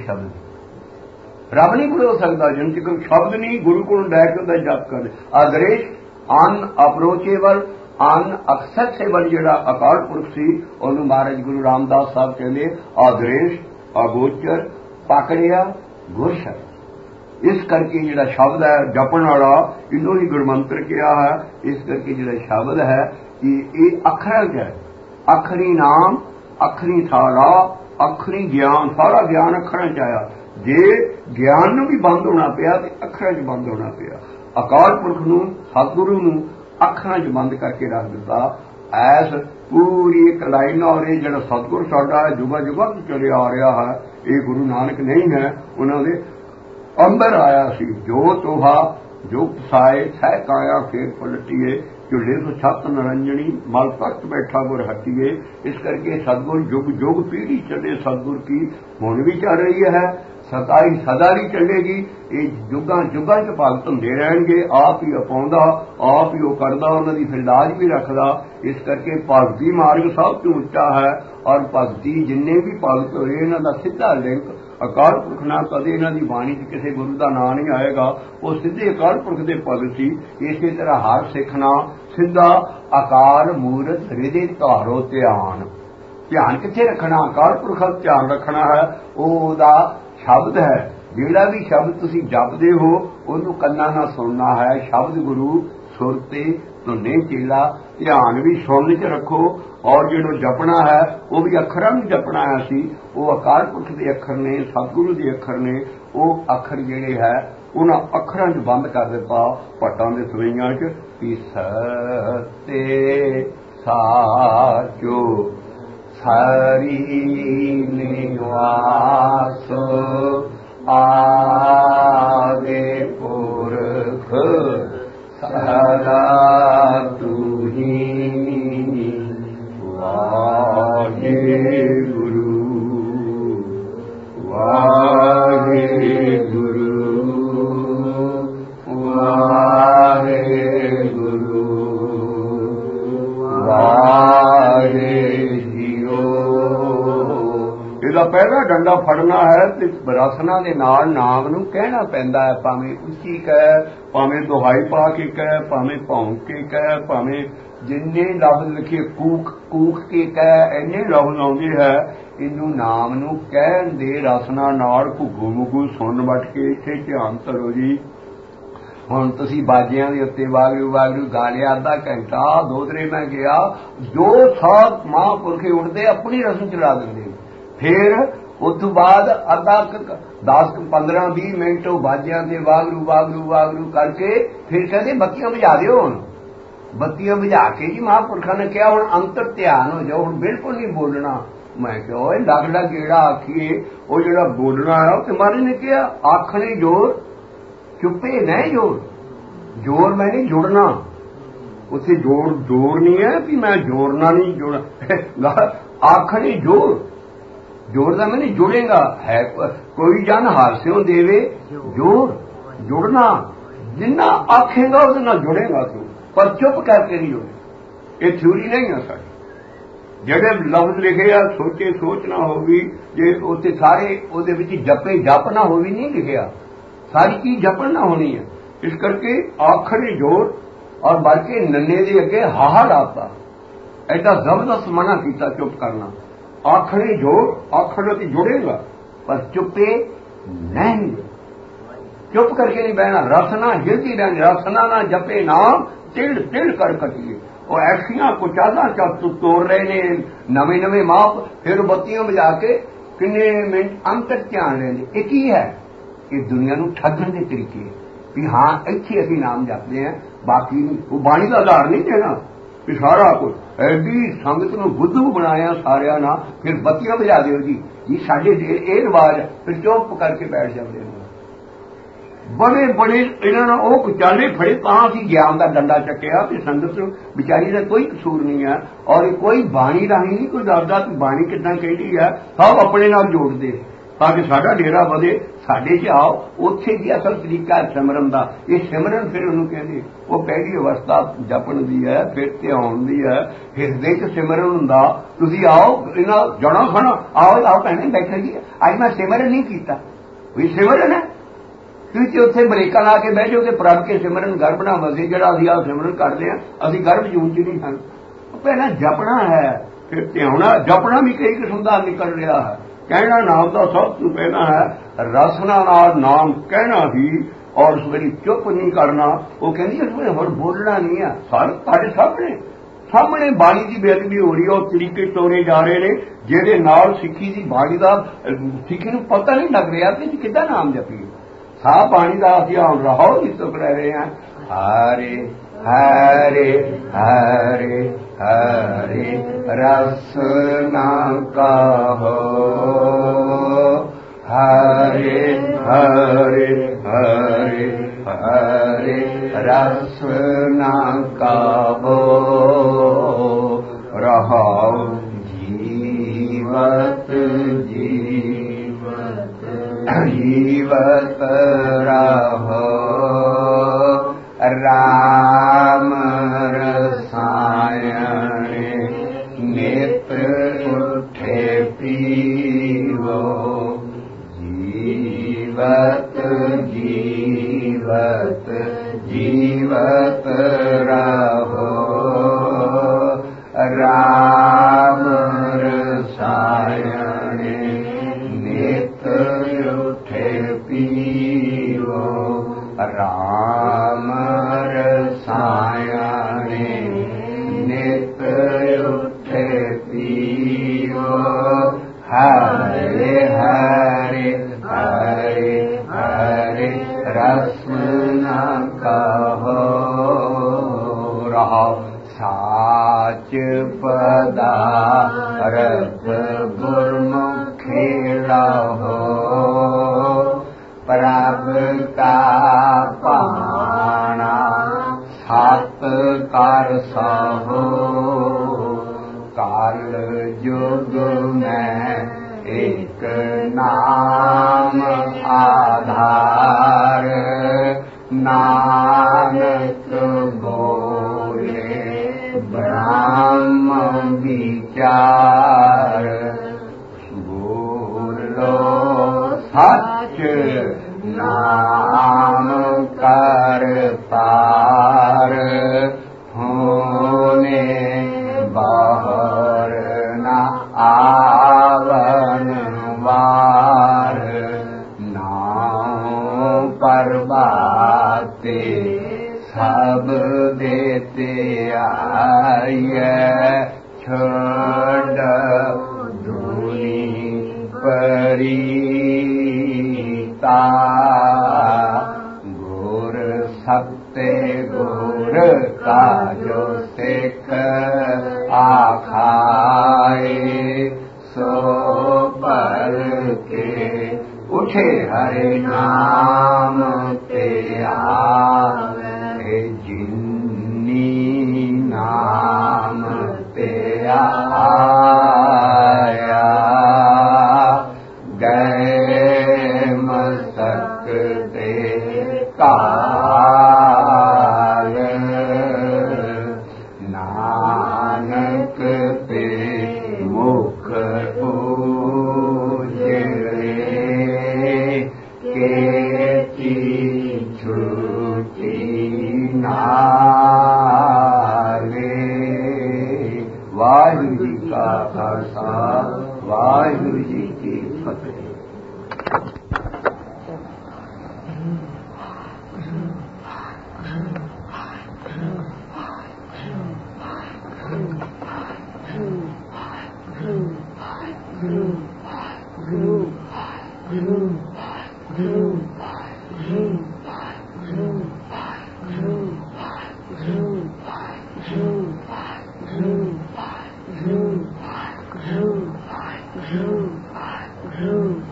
ਸ਼ਬਦ। ਰੱਬ ਨਹੀਂ ਬੁਲਾ ਸਕਦਾ ਜਿਨ ਚ ਕੋਈ ਸ਼ਬਦ ਨਹੀਂ ਗੁਰੂ ਕੋਲ ਲੈ ਕੇ ਉਹਦਾ ਜਪ ਕਰਦੇ। ਅਦ੍ਰਿਸ਼ਟ ਅਨ ਅਪਰੋਚੇਬਲ ਅਨ ਅਕਸੈਸੇਬਲ ਜਿਹੜਾ ਅਕਾਲ ਪੁਰਖ ਸੀ ਉਹਨੂੰ ਮਹਾਰਾਜ ਗੁਰੂ ਰਾਮਦਾਸ ਸਾਹਿਬ ਕਹਿੰਦੇ ਅਦ੍ਰਿਸ਼ਟ ਅਗੋਚਰ ਪਕੜਿਆ ਗੁਰ ਸ਼ਬਦ। ਇਸ ਕਰਕੇ ਜਿਹੜਾ ਸ਼ਬਦ ਹੈ ਜਪਣ ਵਾਲਾ ਇਹਨੂੰ ਹੀ ਗੁਰਮੰਤਰ ਕਿਹਾ ਹੈ। ਇਸ ਕਰਕੇ ਜਿਹੜਾ ਸ਼ਬਦ ਹੈ ਇਹ ਅੱਖਰਾਂ ਚ ਹੈ। ਅੱਖਰੀ ਨਾਮ, ਅੱਖਰੀ ਥਾਲਾ, ਅੱਖਰੀ ਗਿਆਨ, ਸਾਰਾ ਗਿਆਨ ਅੱਖਰਾਂ ਚ ਆਇਆ। ਜੇ ਗਿਆਨ ਨੂੰ ਵੀ ਬੰਦ ਹੋਣਾ ਪਿਆ ਤੇ ਅੱਖਰਾਂ ਚ ਬੰਦ ਹੋਣਾ ਪਿਆ। ਅਕਾਲ ਪੁਰਖ ਨੂੰ ਸਤਿਗੁਰੂ ਨੂੰ ਅੱਖਰਾਂ ਚ ਬੰਦ ਕਰਕੇ ਰੱਖ ਦਿੱਤਾ। ਐਸ ਪੂਰੀ ਇੱਕ ਲਾਈਨ ਔਰ ਇਹ ਜਿਹੜਾ ਸਤਿਗੁਰ ਸਾਡਾ ਜੁਗਾ ਜੁਗਾ ਤੋਂ ਚਲਿਆ ਆ ਰਿਹਾ ਹੈ ਇਹ ਗੁਰੂ ਨਾਨਕ ਨਹੀਂ ਹੈ, ਉਹਨਾਂ ਦੇ ਅੰਦਰ ਆਇਆ ਸੀ। ਜੋ ਤੋਹਾ ਜੋ ਪਸਾਏ ਸਹਿ ਕਾਇਆ ਫੇਰ ਪਲਟੀਏ, ਝੁੱਲੇ ਤੋਂ ਛੱਤ ਨਰੰਜਣੀ ਮਲ ਤਖਤ ਬੈਠਾ ਗੁਰ ਹਟੀਏ। ਇਸ ਕਰਕੇ ਸਤਿਗੁਰ ਜੁਗ ਜੁਗ ਪੀੜੀ ਚੱਲੇ ਸਤਿਗੁਰ ਕੀ ਹੁਣ ਵੀ ਚੱਲ ਰਹੀ ਹੈ, ਸਦਾ ਹੀ ਸਦਾ ਵੀ ਚੱਲੇਗੀ। ਇਹ ਜੁਗਾਂ ਜੁਗਾਂ ਚ ਭਗਤ ਹੁੰਦੇ ਰਹਿਣਗੇ। ਆਪ ਹੀ ਅਪਾਉਂਦਾ, ਆਪ ਹੀ ਉਹ ਕਰਦਾ, ਉਹਨਾਂ ਦੀ ਫਿਰ ਲਾਜ ਵੀ ਰੱਖਦਾ। ਇਸ ਕਰਕੇ ਭਗਤੀ ਮਾਰਗ ਸਭ ਤੋਂ ਉੱਚਾ ਹੈ। ਔਰ ਭਗਤੀ ਜਿੰਨੇ ਵੀ ਭਗਤ ਹੋਏ ਇਹਨਾਂ ਦਾ ਸਿੱਧਾ ਲਿੰਕ ਅਕਾਲ ਪੁਰਖ ਨਾਲ। ਕਦੇ ਇਹਨਾਂ ਦੀ ਬਾਣੀ 'ਚ ਕਿਸੇ ਗੁਰੂ ਦਾ ਨਾਂ ਨਹੀਂ ਆਏਗਾ, ਉਹ ਸਿੱਧੇ ਅਕਾਲ ਪੁਰਖ ਦੇ ਭਗਤ ਸੀ। ਇਸੇ ਤਰ੍ਹਾਂ ਹਰ ਸਿੱਖ ਨਾਲ ਸਿੱਧਾ ਅਕਾਲ ਮੂਰਤ ਹਿਰਦੇ ਧਾਰੋ ਧਿਆਨ। ਧਿਆਨ ਕਿੱਥੇ ਰੱਖਣਾ? ਅਕਾਲ ਪੁਰਖ ਦਾ ਧਿਆਨ ਰੱਖਣਾ ਹੈ। ਉਹ ਉਹਦਾ ਸ਼ਬਦ ਹੈ। ਜਿਹੜਾ ਵੀ ਸ਼ਬਦ ਤੁਸੀਂ ਜਪਦੇ ਹੋ ਉਹਨੂੰ ਕੰਨਾਂ ਨਾਲ ਸੁਣਨਾ ਹੈ। ਸ਼ਬਦ ਗੁਰੂ ਸੁਰ ਤੇ ਧੁਨੇ ਚੇਲਾ, ਧਿਆਨ ਵੀ ਸੁਣਨ 'ਚ ਰੱਖੋ। ਔਰ ਜਿਹੜਾ ਜਪਣਾ ਹੈ ਉਹ ਵੀ ਅੱਖਰਾਂ ਨੂੰ ਜਪਣਾ ਹੈ। ਅਸੀਂ ਉਹ ਅਕਾਲ ਪੁਰਖ ਦੇ ਅੱਖਰ ਨੇ, ਸਤਿਗੁਰੂ ਦੇ ਅੱਖਰ ਨੇ। ਉਹ ਅੱਖਰ ਜਿਹੜੇ ਹੈ ਉਹਨਾਂ ਅੱਖਰਾਂ 'ਚ ਬੰਦ ਕਰ ਦਿੱਤਾ ਭੱਟਾਂ ਦੇ ਸਵਈਆਂ 'ਚ। ਪਿਸਤੇ ਸਾਚੋ ਸਾਰੀ ਨਿਵਾਸ ਆਗੇ ਪੁਰਖ ਸਦਾ ਤੁਹੀ ਵਾਹਿਗੁਰੂ ਵਾਹਿਗੁਰੂ ਵਾਹਿਗੁਰੂ ਵਾਹਿਗੁਰੂ। ਇਹਦਾ ਪਹਿਲਾ ਡੰਡਾ ਫੜਨਾ ਹੈ ਤੇ ਰਸਨਾ ਦੇ ਨਾਲ ਨਾਮ ਨੂੰ ਕਹਿਣਾ ਪੈਂਦਾ ਹੈ। ਭਾਵੇਂ ਉੱਚੀ ਕਹਿ, ਭਾਵੇਂ ਦੁਹਾਈ ਪਾ ਕੇ ਕਹਿ, ਭਾਵੇਂ ਭੌਂਕ ਕੇ ਕਹਿ, ਭਾਵੇਂ ਜਿੰਨੇ ਲਫ਼ਜ਼ ਲਿਖੇ ਕੂਕ ਕੂਕ ਕੇ ਕਹਿ, ਇੰਨੇ ਲਫ਼ਜ਼ ਆਉਂਦੇ ਹੈ। ਇਹਨੂੰ ਨਾਮ ਨੂੰ ਕਹਿਣ ਦੇ ਰਸਨਾ ਨਾਲ ਘੁੱਗੂ ਮੁੱਗੂ ਸੁਣ ਵੱਟ ਕੇ ਇੱਥੇ ਧਿਆਨ ਧਰੋ ਜੀ। ਹੁਣ ਤੁਸੀਂ ਬਾਜਿਆਂ ਦੇ ਉੱਤੇ ਵਾਗਰੂ ਵਾਗਰੂ ਗਾ ਲਿਆ ਅੱਧਾ ਘੰਟਾ, ਦੋਦਰੇ ਮੈਂ ਗਿਆ, ਜੋ ਸਭ ਮਹਾਂਪੁਰਖੇ ਉੱਠਦੇ ਆਪਣੀ ਰਸਮ ਚਲਾ ਦਿੰਦੇ। ਫਿਰ ਉਸ ਤੋਂ ਬਾਅਦ ਅੱਧਾ ਦਸ ਪੰਦਰਾਂ ਵੀਹ ਮਿੰਟ ਉਹ ਬਾਜਿਆਂ ਦੇ ਵਾਗਰੂ ਵਾਗਰੂ ਵਾਗਰੂ ਕਰਕੇ ਫਿਰ ਕਹਿੰਦੇ ਬੱਤੀਆਂ ਬੁਝਾ ਦਿਓ। ਹੁਣ ਬੱਤੀਆਂ ਬੁਝਾ ਕੇ ਜੀ ਮਹਾਂਪੁਰਖਾਂ ਨੇ ਕਿਹਾ ਹੁਣ ਅੰਤਰ ਧਿਆਨ ਹੋ ਜਾਓ, ਹੁਣ ਬਿਲਕੁਲ ਨਹੀਂ ਬੋਲਣਾ। ਮੈਂ ਕਿਹਾ ਓਏ ਲੱਗ ਲੱਗ ਜਿਹੜਾ ਆਖੀਏ ਉਹ ਜਿਹੜਾ ਬੋਲਣਾ ਹੈ ਉਹ ਤੇ ਮਹਾਰਾਜ ਨੇ ਕਿਹਾ ਆਖਣੇ ਜੋਰ ਚੁੱਪੇ ਨਹੀਂ ਜੋਰ। ਜੋਰ ਮੈਂ ਨਹੀਂ ਜੁੜਨਾ ਉੱਥੇ, ਜੋੜ ਜੋਰ ਨਹੀਂ ਹੈ ਵੀ ਮੈਂ ਜੋੜਨਾ ਨਹੀਂ ਜੋੜ ਆਖਣੇ ਜੋਰ। ਜੋਰ ਦਾ ਮੈਂ ਨਹੀਂ ਜੁੜੇਗਾ ਹੈ। ਕੋਈ ਜਨ ਹਾਸਿਓ ਦੇਵੇ ਜੋਰ, ਜੁੜਨਾ ਜਿੰਨਾ ਆਖੇਗਾ ਉਹਦੇ ਨਾਲ ਜੁੜੇਗਾ ਤੂੰ, ਪਰ ਚੁੱਪ ਕਰਕੇ ਨਹੀਂ ਜੁੜੇ। ਇਹ ਥਿਊਰੀ ਨਹੀਂ ਹੈ ਸਾਡੀ। ਜਿਹੜੇ ਲਫ਼ਜ਼ ਲਿਖੇ ਆ ਸੋਚੇ ਸੋਚ ਨਾ ਹੋਵੇ, ਜੇ ਉੱਥੇ ਸਾਰੇ ਉਹਦੇ ਵਿੱਚ ਜਪੇ ਜਪ ਨਾ ਹੋਵੇ, ਨਹੀਂ ਲਿਖਿਆ। ਸਾਰੀ ਚੀਜ਼ ਜਪਣ ਨਾ ਹੋਣੀ ਹੈ। ਇਸ ਕਰਕੇ ਆਖਣੇ ਜੋਰ ਔਰ ਬਲਕਿ ਨੰਨੇ ਦੇ ਅੱਗੇ ਹਾਹਾ ਲਾਤਾ। ਐਡਾ ਜ਼ਬਰਦਸਤ ਮਨਾ ਕੀਤਾ ਚੁੱਪ ਕਰਨਾ। ਆਖਣੇ ਜੋਰ, ਆਖਣ ਤੇ ਜੁੜੇਗਾ ਪਰ ਚੁੱਪੇ ਨਹੀਂ। ਚੁੱਪ ਕਰਕੇ ਨਹੀਂ ਬਹਿਣਾ। ਰਸਨਾ ਹਿਲਦੀ ਰਹਿਣੀ। ਰਸਨਾ ਨਾ ਜਪੇ ਨਾਮ ਤਿਲ ਤਿਲ ਕਰ ਕਟੀਏ। ਉਹ ਐਸੀਆਂ ਕੁਚਾਲਾਂ ਚ ਤੋੜ ਰਹੇ ਨੇ ਨਵੇਂ ਨਵੇਂ ਮਾਪ। ਫਿਰ ਬੱਤੀਆਂ ਵਜਾ ਕੇ ਕਿੰਨੇ ਮਿੰਟ ਅੰਤਰ ਧਿਆਨ ਲੈਂਦੇ। ਇਹ ਕੀ ਹੈ? ਇਹ ਦੁਨੀਆ ਨੂੰ ਠੱਗਣ ਦੇ ਤਰੀਕੇ ਵੀ ਹਾਂ ਇੱਥੇ ਅਸੀਂ ਨਾਮ ਜਪਦੇ ਹਾਂ, ਬਾਕੀ ਨਹੀਂ। ਉਹ ਬਾਣੀ ਦਾ ਆਧਾਰ ਨਹੀਂ ਦੇਣਾ ਵੀ ਸਾਰਾ ਕੁਝ। ਐਡੀ ਸੰਗਤ ਨੂੰ ਬੁੱਧੂ ਬਣਾਇਆ ਸਾਰਿਆਂ ਨਾਲ, ਫਿਰ ਬੱਤੀਆਂ ਵਜਾ ਦਿਓ ਜੀ। ਜੀ ਸਾਡੇ ਇਹ ਰਿਵਾਜ। ਫਿਰ ਚੁੱਪ ਕਰਕੇ ਬੈਠ ਜਾਂਦੇ ਨੇ। बड़े बड़े इन्होंने वो कुचाले फड़े तां असीं ज्ञान का डंडा चक्या कि संगत बेचारी का कोई कसूर नहीं है और कोई बाणी राही नहीं कोई दसदा कि बाणी किदां कहदी है सब अपने नाल जोड़दे ताकि साडा डेरा वधे साडे च आओ उत्थे दी असल तरीका है सिमरन का ये सिमरन फिर उन्होंने कहते वो पहली अवस्था जपण दी है फिर ध्यान दी है हिरदे च सिमरन हुंदा तुसीं आओ इन्हां जणा खाना आओ आओ भैणे बैठे जी अज मैं सिमरन नहीं कीता भी सिमरन है तुसीं उत्थे बरेका ला के बह जाओ कि प्रभ के सिमरन गर्भ ना वसे जिहड़ा असीं आ सिमरन करदे हां असीं गर्भ जून च नहीं हन पहला जपना है फिर ध्याना जपना भी कई किस्म का निकल रहा है कहना नाम का सब तो पहला है रसना नाल नाम कहना ही और उस वेरी चुप नहीं करना वो कहती उसमें हुण बोलना नहीं है सारे तुहाडे सामने सामने बाणी की बेअदबी हो रही है और तरीके तोड़े जा रहे हैं जेदे नाल सिੱਖੀ की बाणी का सिੱਖੀ नूं पता नहीं लग रहा कि किद्दां नाम जपीए सा पानी का ध्यान रहो जिस तो कह रहे हैं हरे हरे हरे हरे रसना कहो हरे हरे हरे हरे रसना कहो रहो जीवत जीवत जीवत रहो राम रसायन नित उठे पीवो जीवत जीवत जीवत रहो राम रसायन नित उठे पीवो राम रसायन नित उठे पीवो हरे हरे हरे हरे रसना कहो रहो साच पदारथ गुरमुखी रहो प्रभ का पाना सत कर सहो काल युग में एक नाम आधार नानक बोले ब्रह्म विचार बोलो सच नाम कर पार होने बाहर न आवन वार नाम पर बाते सब देते आए छोड़ धुनी परीता गुर सत्य गुर का जो सिख आखाए सो पल के उठे हरे नाम ते आवे जिन्नी नाम ते आया गए मसक ते काल नानक ते मुख पूजरे केती छुटी नाले वाहिगुरु जी का खालसा वाहिगुरु जी की फतेह। Vroom.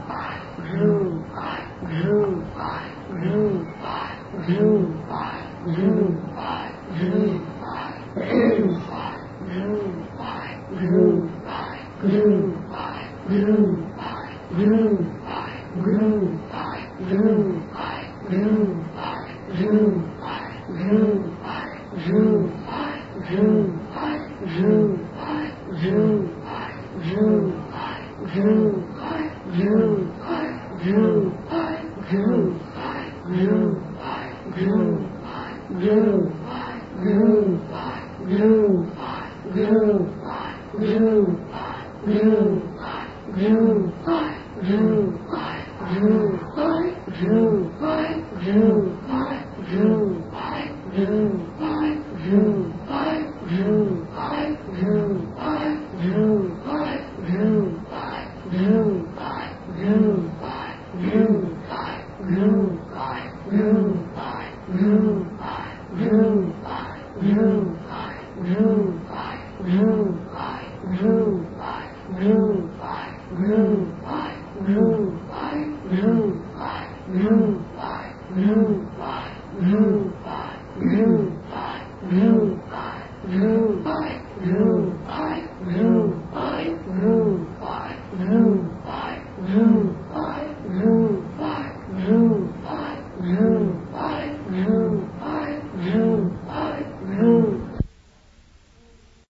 you